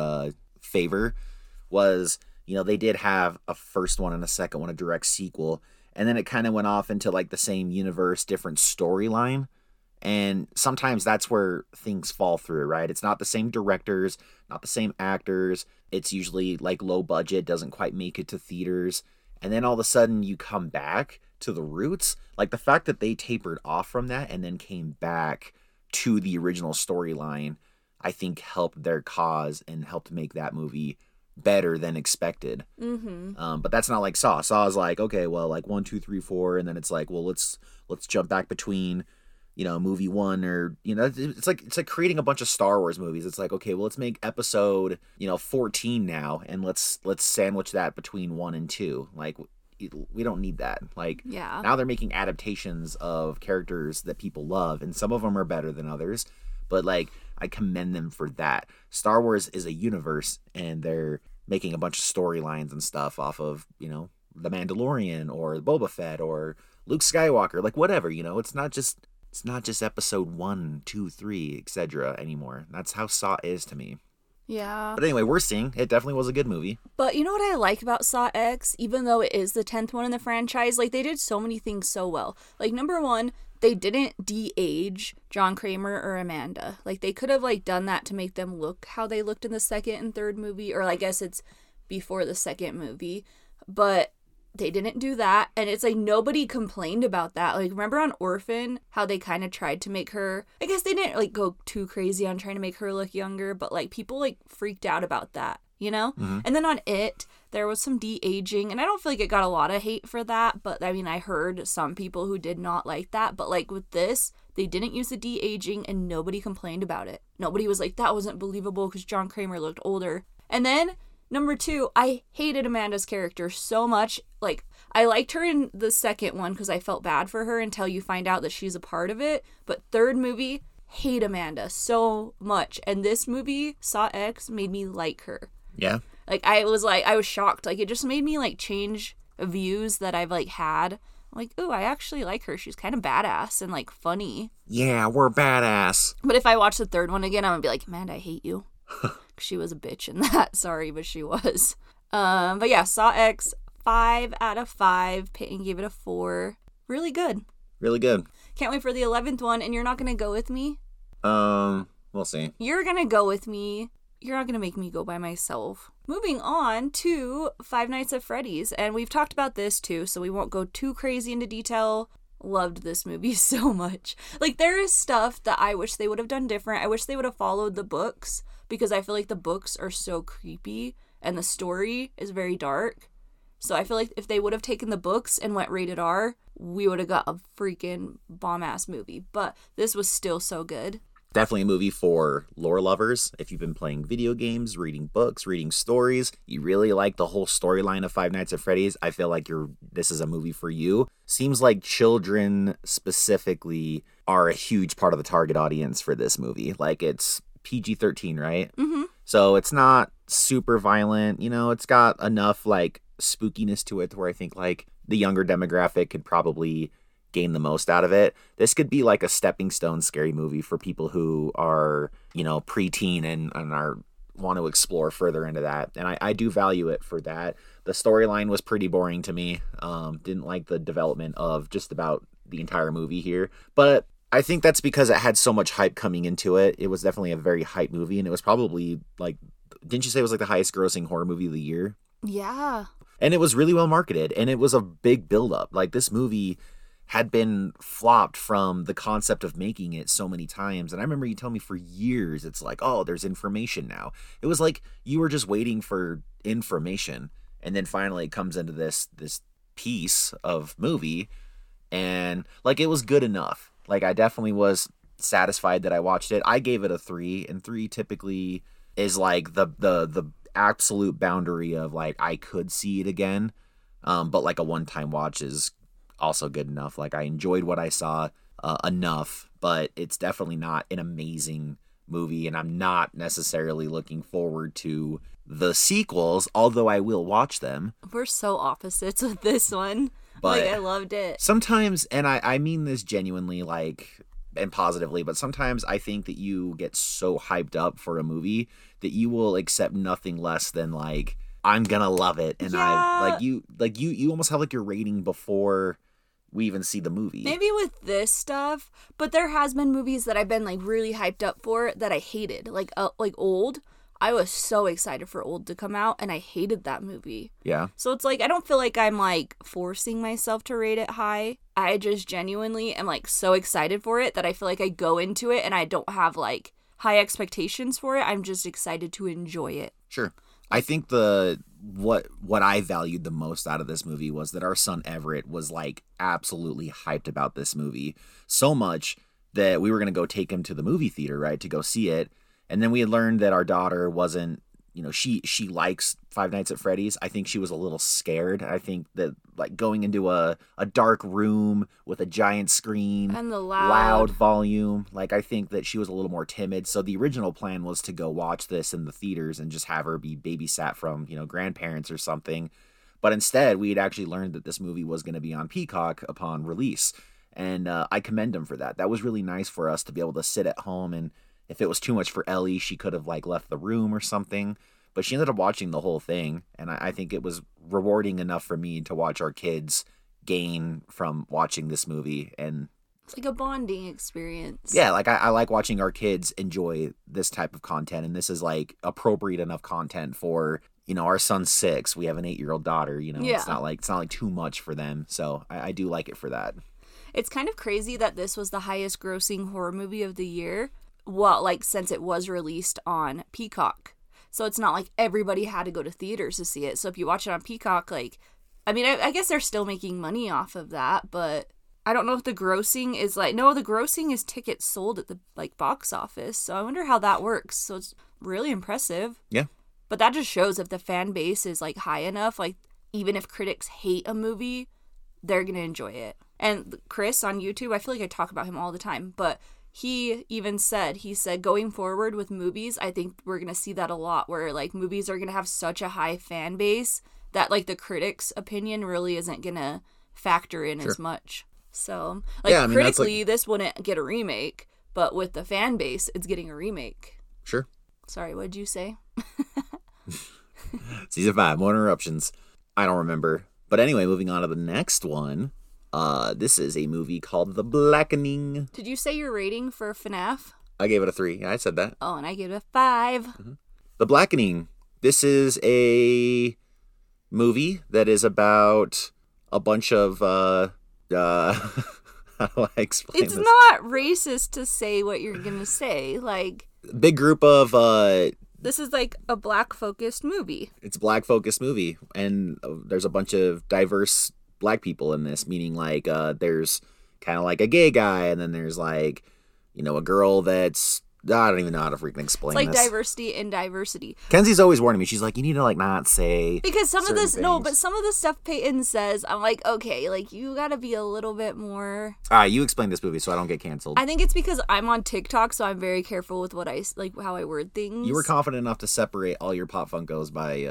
favor was, you know, they did have a first one and a second one, a direct sequel, and then it kind of went off into like the same universe, different storyline. And sometimes that's where things fall through, right? It's not the same directors, not the same actors. It's usually like low budget, doesn't quite make it to theaters. And then all of a sudden you come back to the roots. Like the fact that they tapered off from that and then came back to the original storyline, I think helped their cause and helped make that movie better than expected. But that's not like Saw. Saw is like, okay, well, like 1, 2, 3, 4, and then it's like, well, let's jump back between, you know, movie 1, or, you know, it's like creating a bunch of Star Wars movies. It's like, okay, well, let's make episode, you know, 14 now, and let's sandwich that between 1 and 2. Like, we don't need that. Like, now they're making adaptations of characters that people love, and some of them are better than others, but like, I commend them for that. Star Wars is a universe, and they're making a bunch of storylines and stuff off of, you know, The Mandalorian or Boba Fett or Luke Skywalker, like whatever, you know. It's not just episode 1, 2, 3, etc. anymore. That's how Saw is to me. Yeah. But anyway, we're seeing it definitely was a good movie. But you know what I like about Saw X? Even though it is the 10th one in the franchise, like, they did so many things so well. Like, number one, they didn't de-age John Kramer or Amanda. Like, they could have, like, done that to make them look how they looked in the second and third movie. Or I guess it's before the second movie. But they didn't do that. And it's like nobody complained about that. Like, remember on Orphan, how they kind of tried to make her, I guess they didn't, like, go too crazy on trying to make her look younger. But, like, people, like, freaked out about that, you know? And then on It, there was some de-aging, and I don't feel like it got a lot of hate for that, but I mean, I heard some people who did not like that, but like with this, they didn't use the de-aging and nobody complained about it. Nobody was like, that wasn't believable because John Kramer looked older. And then, number 2, I hated Amanda's character so much. Like, I liked her in the second one because I felt bad for her until you find out that she's a part of it, but third movie, hate Amanda so much. And this movie, Saw X, made me like her. Yeah. I was shocked. Like, it just made me, like, change views that I've, like, had Like, ooh, I actually like her. She's kind of badass and like funny. Yeah, we're badass. But if I watch the third one again, I'm gonna be like, Amanda, I hate you. She was a bitch in that. Sorry, but she was. But yeah, Saw X, 5 out of 5. Peyton gave it a 4. Really good. Really good. Can't wait for the 11th one, and you're not gonna go with me? We'll see. You're gonna go with me. You're not gonna make me go by myself. Moving on to Five Nights at Freddy's, and we've talked about this too, so we won't go too crazy into detail. Loved this movie so much. Like, there is stuff that I wish they would have done different. I wish they would have followed the books, because I feel like the books are so creepy, and the story is very dark. So I feel like if they would have taken the books and went rated R, we would have got a freaking bomb-ass movie. But this was still so good. Definitely a movie for lore lovers. If you've been playing video games, reading books, reading stories, you really like the whole storyline of Five Nights at Freddy's, I feel like this is a movie for you. Seems like children specifically are a huge part of the target audience for this movie. Like, it's PG-13, right? Mm-hmm. So it's not super violent. You know, it's got enough like spookiness to it where I think like the younger demographic could probably gain the most out of it. This could be like a stepping stone scary movie for people who are, you know, preteen and are want to explore further into that. And I do value it for that. The storyline was pretty boring to me. Didn't like the development of just about the entire movie here. But I think that's because it had so much hype coming into it. It was definitely a very hype movie, and it was probably like, didn't you say it was like the highest grossing horror movie of the year? Yeah. And it was really well marketed, and it was a big buildup. Like, this movie had been flopped from the concept of making it so many times. And I remember you telling me for years, it's like, oh, there's information now. It was like you were just waiting for information. And then finally it comes into this piece of movie. And like, it was good enough. Like, I definitely was satisfied that I watched it. I gave it a 3, and 3 typically is like the absolute boundary of like, I could see it again. But like a one-time watch is also good enough. Like, I enjoyed what I saw enough, but it's definitely not an amazing movie, and I'm not necessarily looking forward to the sequels, although I will watch them. We're so opposites with this one. But like, I loved it. Sometimes, and I mean this genuinely, like, and positively, but sometimes I think that you get so hyped up for a movie that you will accept nothing less than like, I'm gonna love it. And yeah. you almost have like your rating before we even see the movie. Maybe with this stuff, but there has been movies that I've been like really hyped up for that I hated. Like Old. I was so excited for Old to come out, and I hated that movie. Yeah. So it's like, I don't feel like I'm like forcing myself to rate it high. I just genuinely am like so excited for it that I feel like I go into it and I don't have like high expectations for it. I'm just excited to enjoy it. Sure. I think what I valued the most out of this movie was that our son Everett was like absolutely hyped about this movie, so much that we were going to go take him to the movie theater, right, to go see it. And then we had learned that our daughter wasn't, you know, she likes Five Nights at Freddy's. I think she was a little scared. I think that like going into a dark room with a giant screen and the loud volume, like I think that she was a little more timid. So the original plan was to go watch this in the theaters and just have her be babysat from, you know, grandparents or something. But instead, we had actually learned that this movie was going to be on Peacock upon release. And I commend him for that. That was really nice for us to be able to sit at home, and if it was too much for Ellie, she could have like left the room or something. But she ended up watching the whole thing, and I think it was rewarding enough for me to watch our kids gain from watching this movie. And it's like a bonding experience. Yeah, like I like watching our kids enjoy this type of content, and this is like appropriate enough content for, you know, our son's 6. We have an 8-year-old daughter. You know, yeah. It's not like too much for them. So I do like it for that. It's kind of crazy that this was the highest grossing horror movie of the year. Well, like, since it was released on Peacock. So it's not like everybody had to go to theaters to see it. So if you watch it on Peacock, like, I mean, I guess they're still making money off of that, but I don't know if the grossing is like, no, the grossing is tickets sold at the, like, box office. So I wonder how that works. So it's really impressive. Yeah. But that just shows if the fan base is, like, high enough, like, even if critics hate a movie, they're going to enjoy it. And Chris on YouTube, I feel like I talk about him all the time, but he even said, going forward with movies, I think we're going to see that a lot, where like movies are going to have such a high fan base that like the critics' opinion really isn't going to factor in Sure. as much. So, like, Yeah, I mean, that's critically, this wouldn't get a remake, but with the fan base, it's getting a remake. Sure. Sorry, what'd you say? Season 5, more interruptions. I don't remember. But anyway, moving on to the next one. This is a movie called The Blackening. Did you say your rating for FNAF? I gave it a 3. Yeah, I said that. Oh, and I gave it a 5. The Blackening. This is a movie that is about a bunch of, how do I explain It's this? not racist to say what you're gonna say. Like, Big group of, this is like a black-focused movie. it's a black focused movie, and there's a bunch of diverse black people in this, meaning like there's kind of like a gay guy, and then there's like, you know, a girl that's, I don't even know how to freaking explain It's like this. diversity in diversity. Kenzie's always warning me. She's like, you need to like not say, Because some of certain this, no, things. but some of the stuff Peyton says, I'm like, okay, like, you gotta be a little bit more. all right, you explain this movie so I don't get canceled. I think it's because I'm on TikTok, so I'm very careful with what like, how I word things. You were confident enough to separate all your Pop Funkos by,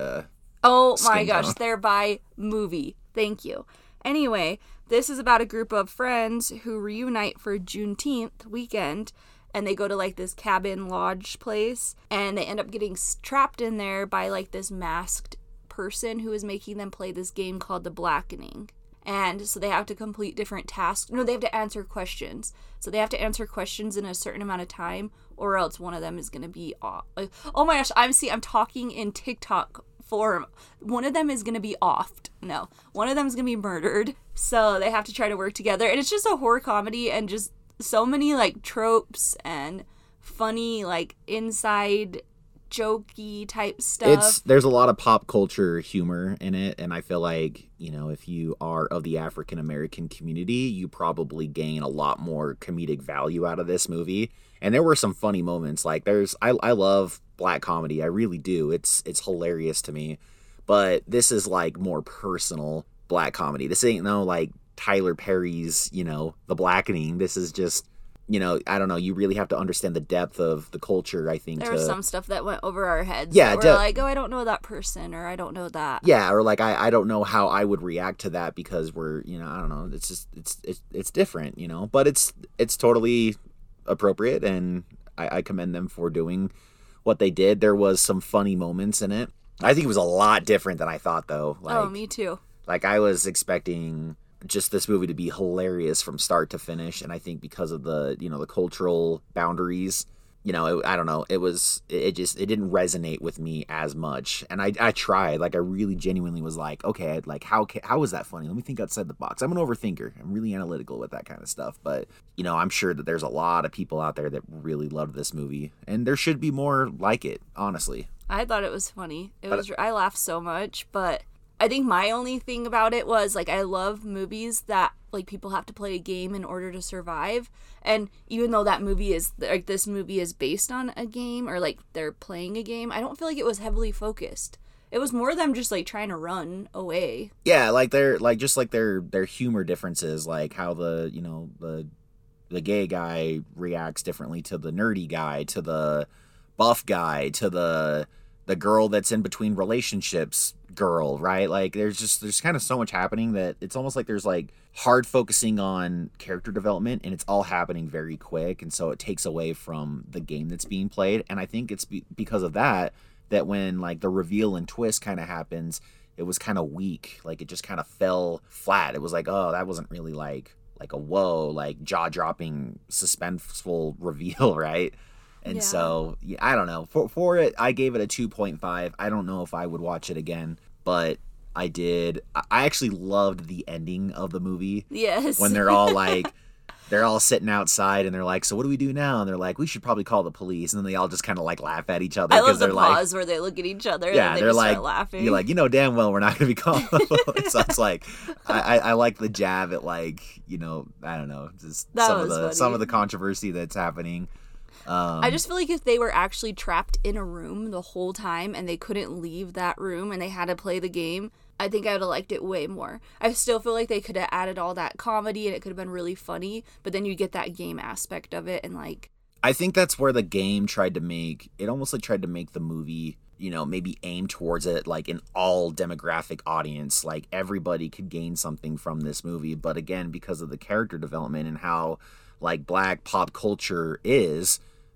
Oh my skin gosh, tone. they're by movie. Thank you. Anyway, this is about a group of friends who reunite for Juneteenth weekend, and they go to like this cabin lodge place, and they end up getting trapped in there by like this masked person who is making them play this game called The Blackening. And so they have to complete different tasks. No, they have to answer questions. So they have to answer questions in a certain amount of time, or else one of them is going to be off. Like, oh my gosh, I'm talking in TikTok form. One of them is going to be offed. No, one of them is going to be murdered. So they have to try to work together. And it's just a horror comedy, and just so many like tropes and funny like inside jokey type stuff. there's a lot of pop culture humor in it, and I feel like, you know, if you are of the African American community, you probably gain a lot more comedic value out of this movie. And there were some funny moments. Like I love black comedy, I really do. It's hilarious to me. But this is like more personal black comedy. This ain't no like Tyler Perry's, you know, The Blackening. This is just, you know, I don't know. You really have to understand the depth of the culture, I think. There was some stuff that went over our heads. Yeah, that we're like, oh, I don't know that person, or I don't know that. Yeah, or like I don't know how I would react to that, because we're, you know, I don't know. It's just it's different, you know. But it's totally appropriate, and I commend them for doing what they did. There was some funny moments in it. I think it was a lot different than I thought, though. Like, Oh, me too. Like, I was expecting just this movie to be hilarious from start to finish, and I think because of the, you know, the cultural boundaries, you know, I don't know, it didn't resonate with me as much. And I tried, like, I really genuinely was like, okay, like, how is that funny? Let me think outside the box. I'm an overthinker. I'm really analytical with that kind of stuff. But, you know, I'm sure that there's a lot of people out there that really loved this movie, and there should be more like it, honestly. I thought it was funny. I laughed so much, but I think my only thing about it was, like, I love movies that, like, people have to play a game in order to survive. And even though that movie is, like, this movie is based on a game, or, like, they're playing a game, I don't feel like it was heavily focused. It was more them just, like, trying to run away. Yeah, like their humor differences, like how the, you know, the gay guy reacts differently to the nerdy guy, to the buff guy, to the girl that's in between relationships girl, right? Like there's kind of so much happening that it's almost like there's like hard focusing on character development, and it's all happening very quick, and so it takes away from the game that's being played. And I think it's because of that when like the reveal and twist kind of happens, it was kind of weak. Like it just kind of fell flat. It was like, oh, that wasn't really like a whoa, like jaw-dropping suspenseful reveal, right? And so, yeah, I don't know. For it, I gave it a 2.5. I don't know if I would watch it again, but I did. I actually loved the ending of the movie. Yes. When they're all like, they're all sitting outside, and they're like, so what do we do now? And they're like, we should probably call the police. And then they all just kind of like laugh at each other. I love the they're pause where they look at each other, yeah, and they they're just like, start laughing. You're like, you know damn well we're not going to be calling the police. So it's like, I like the jab at, like, you know, I don't know, just That some was of the funny. controversy that's happening. I just feel like if they were actually trapped in a room the whole time and they couldn't leave that room and they had to play the game, I think I would have liked it way more. I still feel like they could have added all that comedy and it could have been really funny, but then you get that game aspect of it, and like, I think that's where the game tried to make it almost like tried to make the movie, maybe aim towards it like an all demographic audience. Like everybody could gain something from this movie. But again, because of the character development and how like Black pop culture is,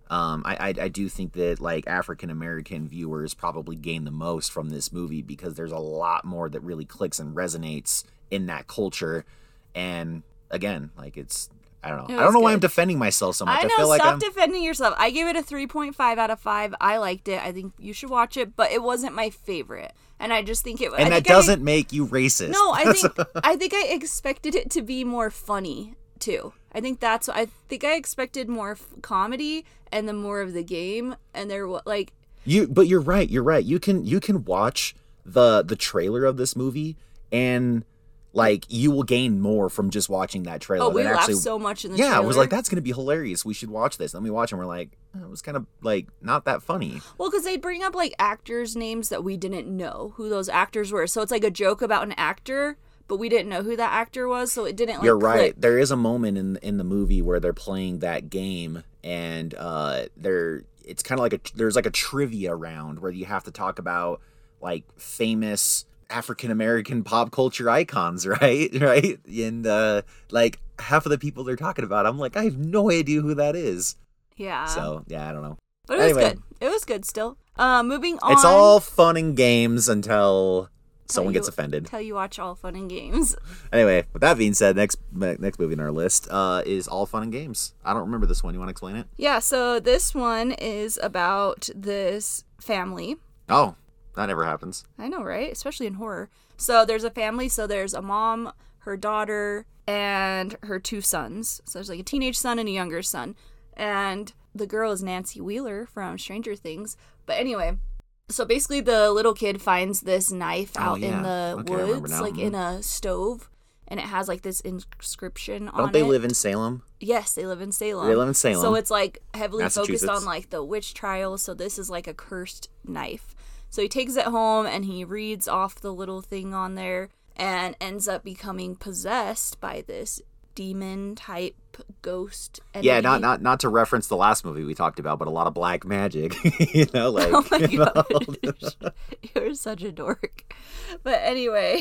I do think that like African American viewers probably gain the most from this movie because there's a lot more that really clicks and resonates in that culture. And again, like I don't know. I don't know why I'm defending myself so much. I know, feel like stop defending yourself. I gave it a 3.5 out of 5. I liked it. I think you should watch it, but it wasn't my favorite. And I just think it And that doesn't make you racist. No, I think I expected it to be more funny too. I think that's what I think. I expected more comedy and then more of the game, and there like but you're right. You can watch the trailer of this movie and like you will gain more from just watching that trailer. Oh, we laughed so much in the trailer. Yeah, I was like, that's gonna be hilarious. We should watch this. Then we watch and we're like, it was kind of like not that funny. Well, because they bring up like actors' names that we didn't know who those actors were, so it's like a joke about an actor. But we didn't know who that actor was, so it didn't like You're right. click. There is a moment in the movie where they're playing that game and it's kind of like there's like a trivia round where you have to talk about like famous African American pop culture icons, right? Right? And like half of the people they're talking about, I'm like, I have no idea who that is. Yeah. So, yeah, I don't know. But it was good. It was good still. Moving on. It's all fun and games until someone gets offended. Until you watch All Fun and Games. Anyway, with that being said, next movie on our list is All Fun and Games. I don't remember this one. You want to explain it? Yeah, so this one is about this family. Oh, that never happens. I know, right? Especially in horror. So there's a family. So there's a mom, her daughter, and her 2 sons. So there's like a teenage son and a younger son. And the girl is Nancy Wheeler from Stranger Things. But anyway, so basically the little kid finds this knife out in the woods, like in a stove, and it has like this inscription on it. Don't they live in Salem? Yes, they live in Salem. They live in Salem. So it's like heavily focused on like the witch trials. So this is like a cursed knife. So he takes it home and he reads off the little thing on there and ends up becoming possessed by this demon type ghost entity. Yeah, not to reference the last movie we talked about, but a lot of black magic. Like oh my god, you're such a dork. But anyway,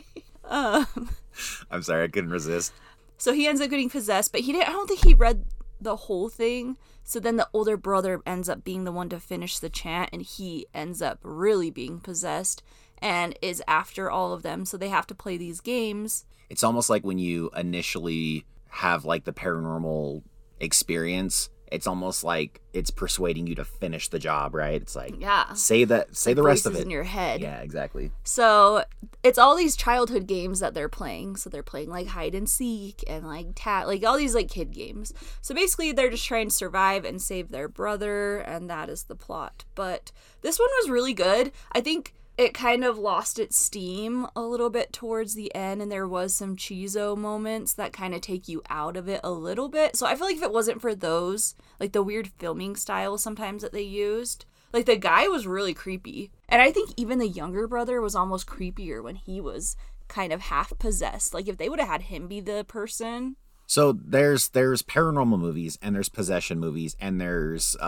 I'm sorry, I couldn't resist. So he ends up getting possessed, but I don't think he read the whole thing. So then the older brother ends up being the one to finish the chant, and he ends up really being possessed and is after all of them. So they have to play these games. It's almost like when you initially have like the paranormal experience, it's almost like it's persuading you to finish the job, right? It's like, say the rest of it in your head. Yeah, exactly. So it's all these childhood games that they're playing. So they're playing like hide and seek and like like all these like kid games. So basically they're just trying to survive and save their brother, and that is the plot. But this one was really good. I think it kind of lost its steam a little bit towards the end, and there was some cheezo moments that kind of take you out of it a little bit. So I feel like if it wasn't for those, like the weird filming style sometimes that they used, like the guy was really creepy. And I think even the younger brother was almost creepier when he was kind of half possessed. Like if they would have had him be the person. So there's paranormal movies and there's possession movies and there's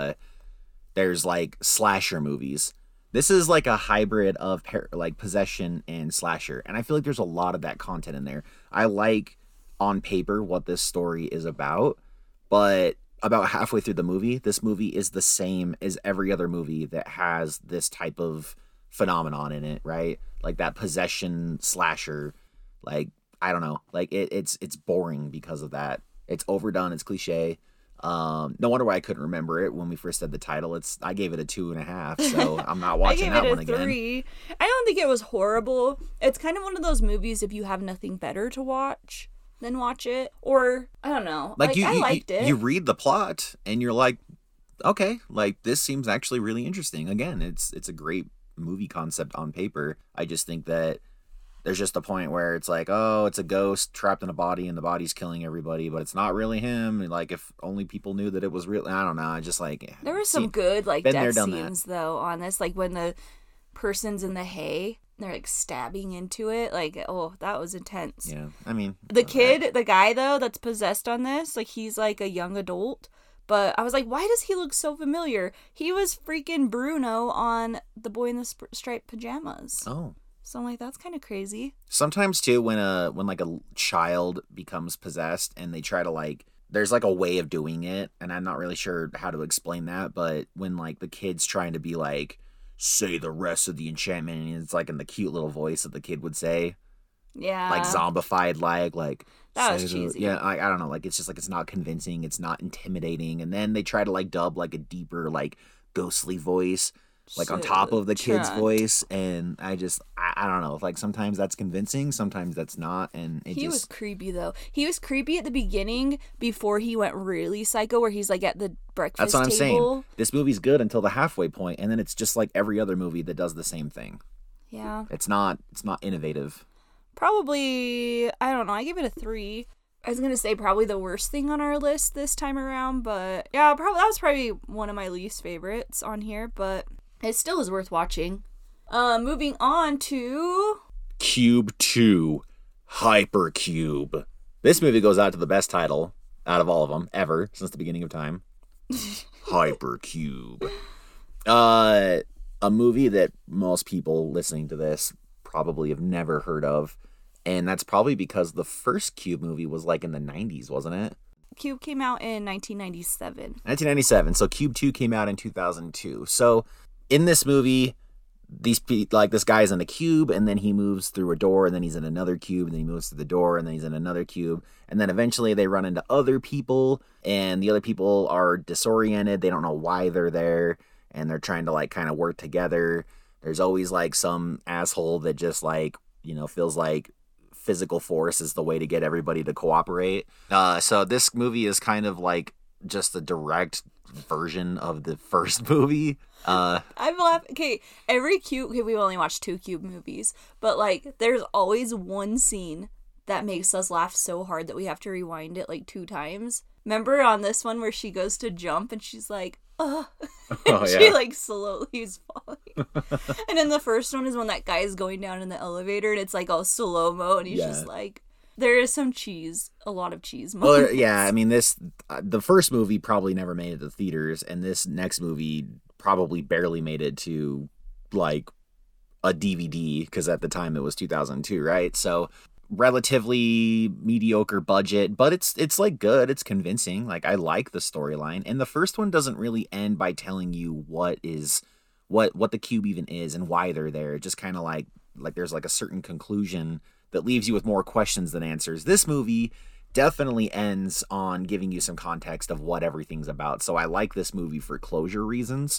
like slasher movies. This is like a hybrid of like possession and slasher. And I feel like there's a lot of that content in there. I like on paper what this story is about, but about halfway through the movie, this movie is the same as every other movie that has this type of phenomenon in it, right? Like that possession slasher, like, I don't know, like it's boring because of that. It's overdone, it's cliche. No wonder why I couldn't remember it when we first said the title. I gave it a 2.5, so I'm not watching that one again. I gave it a 3. I don't think it was horrible. It's kind of one of those movies, if you have nothing better to watch, then watch it. Or, I don't know. Like I liked it. You read the plot, and you're like, okay, like, this seems actually really interesting. Again, it's a great movie concept on paper. I just think that there's just a point where it's like, oh, it's a ghost trapped in a body and the body's killing everybody, but it's not really him. And like, if only people knew that it was real. I don't know. I just like... There were some good like death scenes, though, on this. Like when the person's in the hay, they're like stabbing into it. Like, oh, that was intense. Yeah, I mean... The guy, though, that's possessed on this, like he's like a young adult, But I was like, why does he look so familiar? He was freaking Bruno on The Boy in the Striped Pajamas. Oh. So I'm like, that's kind of crazy. Sometimes too, when like a child becomes possessed and they try to like, there's like a way of doing it, and I'm not really sure how to explain that, but when like the kid's trying to be like, say the rest of the enchantment, and it's like in the cute little voice that the kid would say. Yeah. Like zombified, like that was cheesy. Yeah, I don't know. Like, it's just like, it's not convincing. It's not intimidating. And then they try to like dub like a deeper, like ghostly voice, like on top of the kid's voice. And I don't know. Like, sometimes that's convincing. Sometimes that's not. And he was creepy though. He was creepy at the beginning before he went really psycho, where he's like at the breakfast table. That's what I'm saying. This movie's good until the halfway point, and then it's just like every other movie that does the same thing. Yeah. It's not innovative. Probably, I don't know, I give it a 3. I was gonna say probably the worst thing on our list this time around, but yeah, that was probably one of my least favorites on here, but it still is worth watching. Moving on to Cube 2, Hypercube. This movie goes out to the best title out of all of them ever since the beginning of time. Hypercube. A movie that most people listening to this probably have never heard of, and that's probably because the first Cube movie was like in the 90s, wasn't it? Cube came out in 1997. 1997. So Cube 2 came out in 2002. So in this movie, this guy's in a cube, and then he moves through a door, and then he's in another cube, and then he moves through the door, and then he's in another cube, and then eventually they run into other people, and the other people are disoriented. They don't know why they're there, and they're trying to like kind of work together. There's always like some asshole that just like, feels like physical force is the way to get everybody to cooperate. So this movie is kind of like just a direct version of the first movie. I'm laughing. Okay, every Cube, we've only watched 2 Cube movies, but like there's always one scene that makes us laugh so hard that we have to rewind it like 2 times. Remember on this one where she goes to jump and she's like, and she like slowly is falling. And then the first one is when that guy is going down in the elevator and it's like all slow-mo and he's just like, there is some cheese, a lot of cheese moments. Well, yeah, I mean, the first movie probably never made it to theaters, and this next movie probably barely made it to like a DVD, because at the time it was 2002, right? So relatively mediocre budget, but it's like good, it's convincing. Like, I like the storyline, and the first one doesn't really end by telling you what the cube even is and why they're there. It just kind of like there's like a certain conclusion that leaves you with more questions than answers. This movie definitely ends on giving you some context of what everything's about. So I like this movie for closure reasons.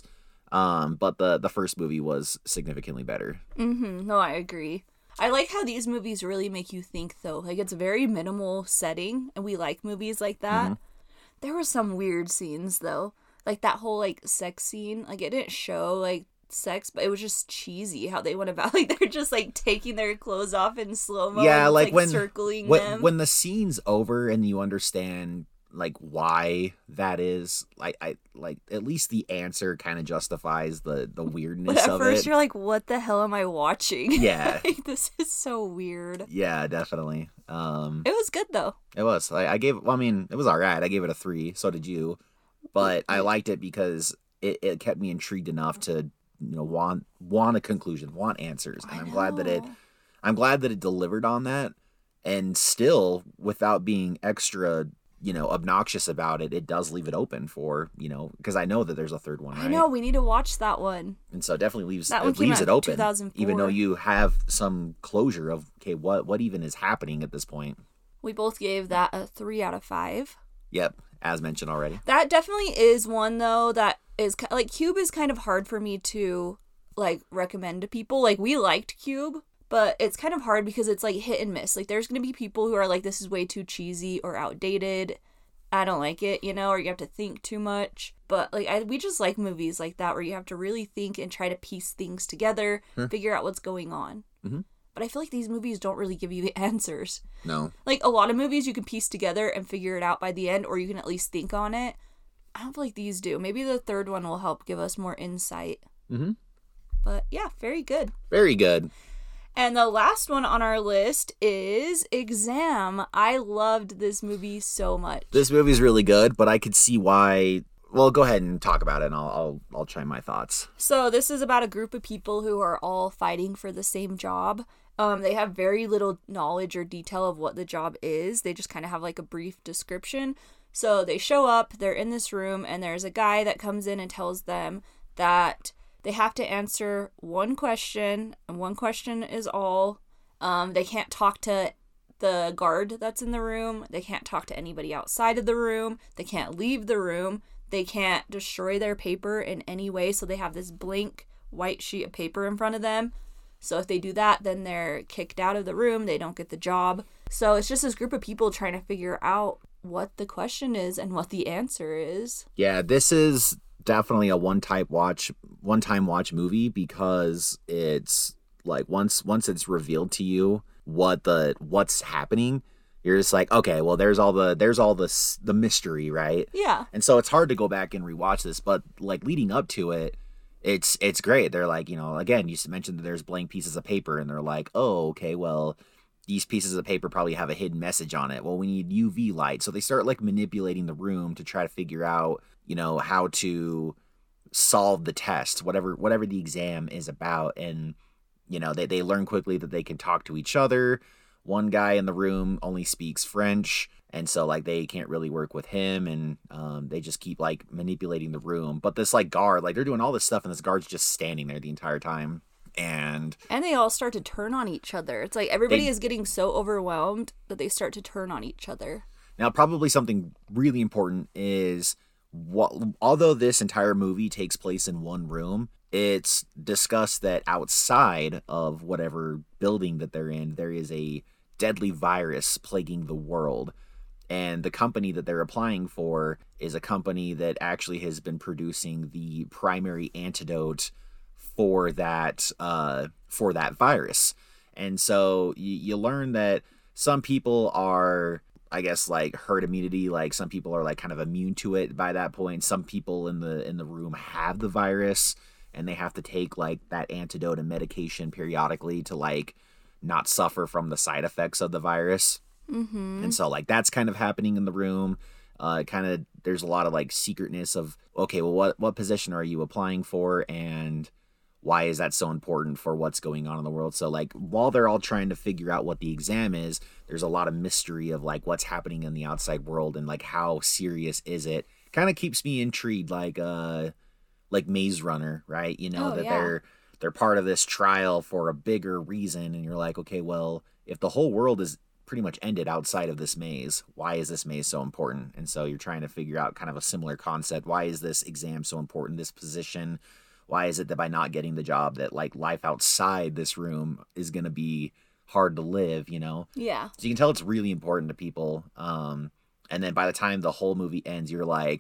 But the first movie was significantly better. No, I agree. I like how these movies really make you think, though. Like, it's a very minimal setting, and we like movies like that. There were some weird scenes, though. Like, that whole, like, sex scene. Like, it didn't show, like, sex, but it was just cheesy how they went about. Like, they're just, like, taking their clothes off in slow-mo. Yeah, and, like, when circling them. When the scene's over and you understand, like, why that is, like, at least the answer kind of justifies the weirdness of it. At first you're like, what the hell am I watching? Yeah. Like, this is so weird. Yeah, definitely. It was good, though. It was. It was all right. I gave it a 3. So did you. But I liked it because it kept me intrigued enough to, want a conclusion, want answers. And I'm glad that it delivered on that. And still, without being extra, obnoxious about it, it does leave it open for, because I know that there's a third one, right? I know, we need to watch that one. And so it definitely leaves it open, 2004. even though you have some closure of, okay, what even is happening at this point. We both gave that a 3 out of 5. Yep, as mentioned already. That definitely is one, though, that is, like, Cube is kind of hard for me to, like, recommend to people. Like, we liked Cube, but it's kind of hard because it's, like, hit and miss. Like, there's going to be people who are like, this is way too cheesy or outdated. I don't like it, or you have to think too much. But, like, we just like movies like that where you have to really think and try to piece things together, figure out what's going on. But I feel like these movies don't really give you the answers. No. Like, a lot of movies you can piece together and figure it out by the end, or you can at least think on it. I don't feel like these do. Maybe the third one will help give us more insight. But, yeah, very good. Very good. And the last one on our list is Exam. I loved this movie so much. This movie's really good, but I could see why. Well, go ahead and talk about it, and I'll try my thoughts. So this is about a group of people who are all fighting for the same job. They have very little knowledge or detail of what the job is. They just kind of have like a brief description. So they show up, they're in this room, and there's a guy that comes in and tells them that they have to answer one question, and one question is all. They can't talk to the guard that's in the room. They can't talk to anybody outside of the room. They can't leave the room. They can't destroy their paper in any way, so they have this blank white sheet of paper in front of them. So if they do that, then they're kicked out of the room. They don't get the job. So it's just this group of people trying to figure out what the question is and what the answer is. Yeah, this is definitely a one-time watch movie, because it's like once it's revealed to you what's happening, you're just like, okay, well, there's all the mystery, right? Yeah. And so it's hard to go back and rewatch this, but like leading up to it, it's great. They're like, again, you mentioned that there's blank pieces of paper, and they're like, oh, okay, well, these pieces of paper probably have a hidden message on it. Well, we need UV light. So they start like manipulating the room to try to figure out, how to solve the test, whatever the exam is about. And, they learn quickly that they can talk to each other. One guy in the room only speaks French, and so like they can't really work with him, and they just keep like manipulating the room. But this like guard, like they're doing all this stuff, and this guard's just standing there the entire time. And they all start to turn on each other. It's like everybody is getting so overwhelmed that they start to turn on each other. Now, probably something really important is although this entire movie takes place in one room, it's discussed that outside of whatever building that they're in, there is a deadly virus plaguing the world. And the company that they're applying for is a company that actually has been producing the primary antidote for that virus. And so you learn that some people are, I guess, like herd immunity, like some people are like kind of immune to it by that point. Some people in the room have the virus, and they have to take like that antidote and medication periodically to like not suffer from the side effects of the virus. Mm-hmm. And so like that's kind of happening in the room. There's a lot of like secretness of, okay, well, what position are you applying for, and why is that so important for what's going on in the world? So like while they're all trying to figure out what the exam is, there's a lot of mystery of like what's happening in the outside world, and like how serious is it. Kind of keeps me intrigued, like Maze Runner, right? They're part of this trial for a bigger reason, and you're like, okay, well, if the whole world is pretty much ended outside of this maze, why is this maze so important? And so you're trying to figure out kind of a similar concept. Why is this exam so important? This position, why is it that by not getting the job that like life outside this room is going to be hard to live, Yeah. So you can tell it's really important to people. And then by the time the whole movie ends, you're like,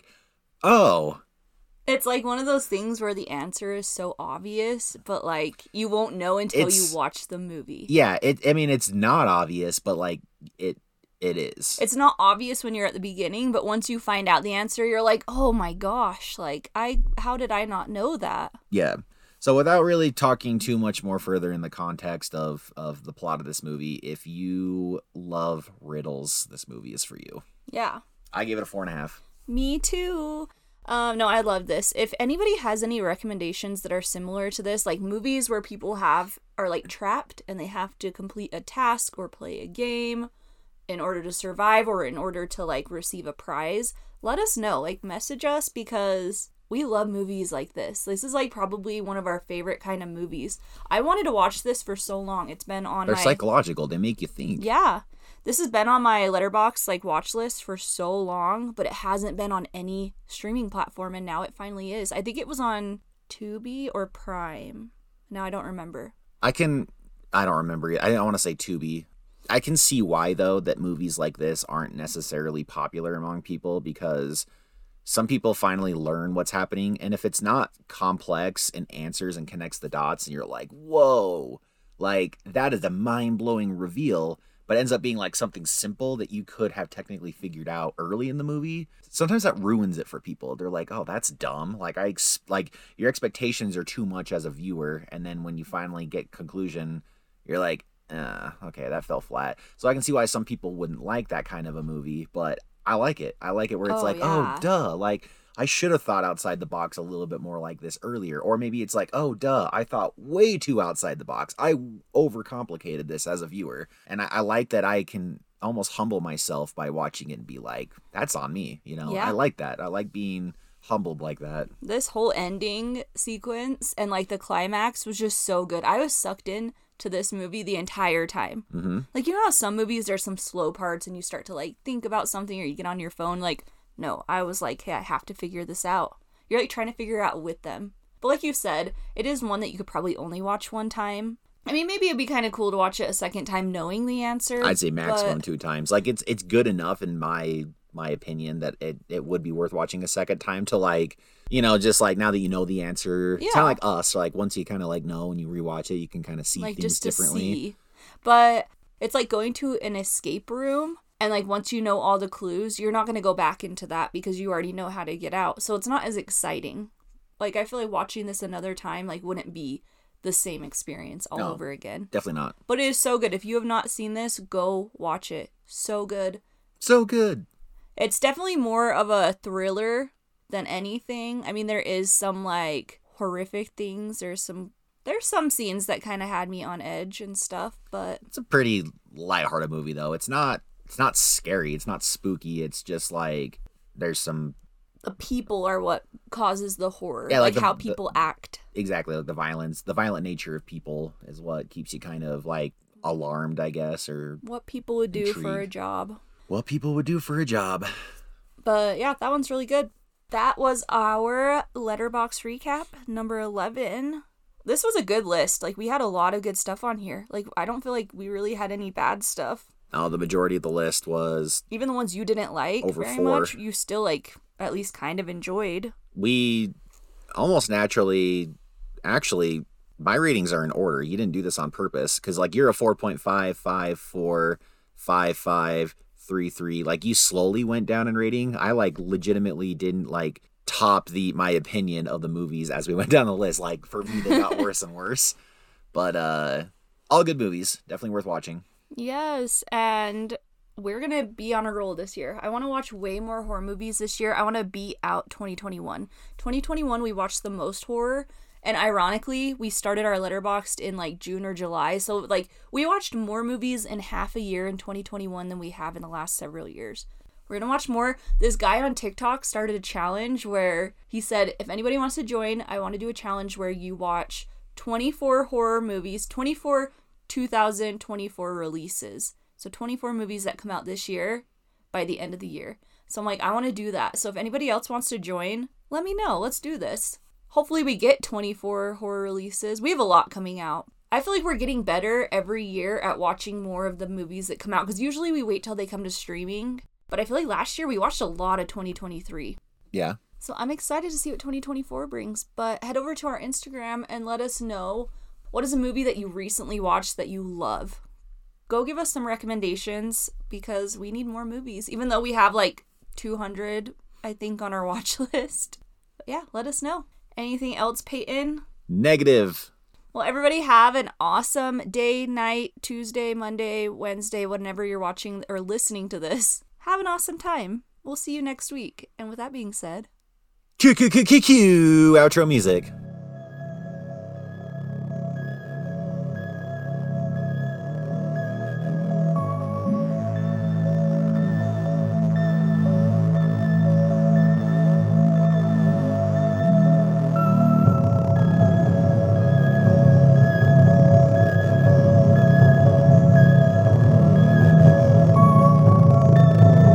oh. It's like one of those things where the answer is so obvious, but like you won't know until you watch the movie. Yeah, it's not obvious, but like it is. It's not obvious when you're at the beginning, but once you find out the answer, you're like, oh my gosh, like how did I not know that? Yeah. So without really talking too much more further in the context of the plot of this movie, if you love riddles, this movie is for you. Yeah. I gave it a 4.5. Me too. No, I love this. If anybody has any recommendations that are similar to this, like movies where people are like trapped and they have to complete a task or play a game in order to survive or in order to like receive a prize, let us know. Like message us, because we love movies like this. This is like probably one of our favorite kind of movies. I wanted to watch this for so long. It's been on They're psychological. They make you think. Yeah. This has been on my Letterboxd like watch list for so long, but it hasn't been on any streaming platform, and now it finally is. I think it was on Tubi or Prime. Now I don't remember. I don't remember. I don't want to say Tubi. I can see why, though, that movies like this aren't necessarily popular among people, because some people finally learn what's happening, and if it's not complex and answers and connects the dots, and you're like, whoa, like that is a mind-blowing reveal, but ends up being like something simple that you could have technically figured out early in the movie, sometimes that ruins it for people. They're like, oh, that's dumb. Like your expectations are too much as a viewer, and then when you finally get conclusion, you're like, okay, that fell flat. So I can see why some people wouldn't like that kind of a movie, but I like it. I like it where it's oh, duh. Like, I should have thought outside the box a little bit more like this earlier. Or maybe it's like, oh, duh, I thought way too outside the box. I overcomplicated this as a viewer. And I like that I can almost humble myself by watching it and be like, that's on me. You know, I like that. I like being humbled like that. This whole ending sequence and like the climax was just so good. I was sucked in to this movie the entire time. Mm-hmm. Like, you know how some movies there's some slow parts and you start to like think about something or you get on your phone? Like, no, I was like, hey, I have to figure this out. You're like trying to figure it out with them. But like you said, it is one that you could probably only watch one time. I mean, maybe it'd be kind of cool to watch it a second time knowing the answer. I'd say maximum 2 times. Like, it's good enough in my opinion that it would be worth watching a second time to, like, you know, just like now that you know the answer. It's kind of like Us. Like, once you kind of like know and you rewatch it, you can kind of see like, things differently. See. But it's like going to an escape room. And, like, once you know all the clues, you're not going to go back into that because you already know how to get out. So it's not as exciting. Like, I feel like watching this another time, like, wouldn't be the same experience all over again. Definitely not. But it is so good. If you have not seen this, go watch it. So good. So good. It's definitely more of a thriller than anything. I mean, there is some, like, horrific things. There's some scenes that kind of had me on edge and stuff, but... It's a pretty lighthearted movie, though. It's not scary. It's not spooky. It's just like there's some. The people are what causes the horror. Yeah, like how people act. Exactly. Like the violent nature of people is what keeps you kind of like alarmed, I guess, or what people would do for a job. What people would do for a job. But yeah, that one's really good. That was our Letterboxd recap, number 11. This was a good list. Like, we had a lot of good stuff on here. Like, I don't feel like we really had any bad stuff. The majority of the list was... Even the ones you didn't like very much, you still, like, at least kind of enjoyed. We almost naturally... Actually, my ratings are in order. You didn't do this on purpose. Because, like, you're a 4.5, 5, 4, 5, 5, 3, 3. Like, you slowly went down in rating. I, like, legitimately didn't, like, top my opinion of the movies as we went down the list. Like, for me, they got worse and worse. But, all good movies. Definitely worth watching. Yes, and we're going to be on a roll this year. I want to watch way more horror movies this year. I want to beat out 2021. 2021, we watched the most horror, and ironically, we started our Letterboxd in, like, June or July. So, like, we watched more movies in half a year in 2021 than we have in the last several years. We're going to watch more. This guy on TikTok started a challenge where he said, if anybody wants to join, I want to do a challenge where you watch 24 horror movies, 24 2024 releases. So 24 movies that come out this year by the end of the year. So I'm like, I want to do that. So if anybody else wants to join, let me know. Let's do this. Hopefully we get 24 horror releases. We have a lot coming out. I feel like we're getting better every year at watching more of the movies that come out because usually we wait till they come to streaming. But I feel like last year we watched a lot of 2023. Yeah. So I'm excited to see what 2024 brings. But head over to our Instagram and let us know what is a movie that you recently watched that you love. Go give us some recommendations because we need more movies. Even though we have like 200, I think, on our watch list. But yeah, let us know. Anything else, Peyton? Negative. Well, everybody have an awesome day, night, Tuesday, Monday, Wednesday, whenever you're watching or listening to this. Have an awesome time. We'll see you next week. And with that being said... Cue outro music.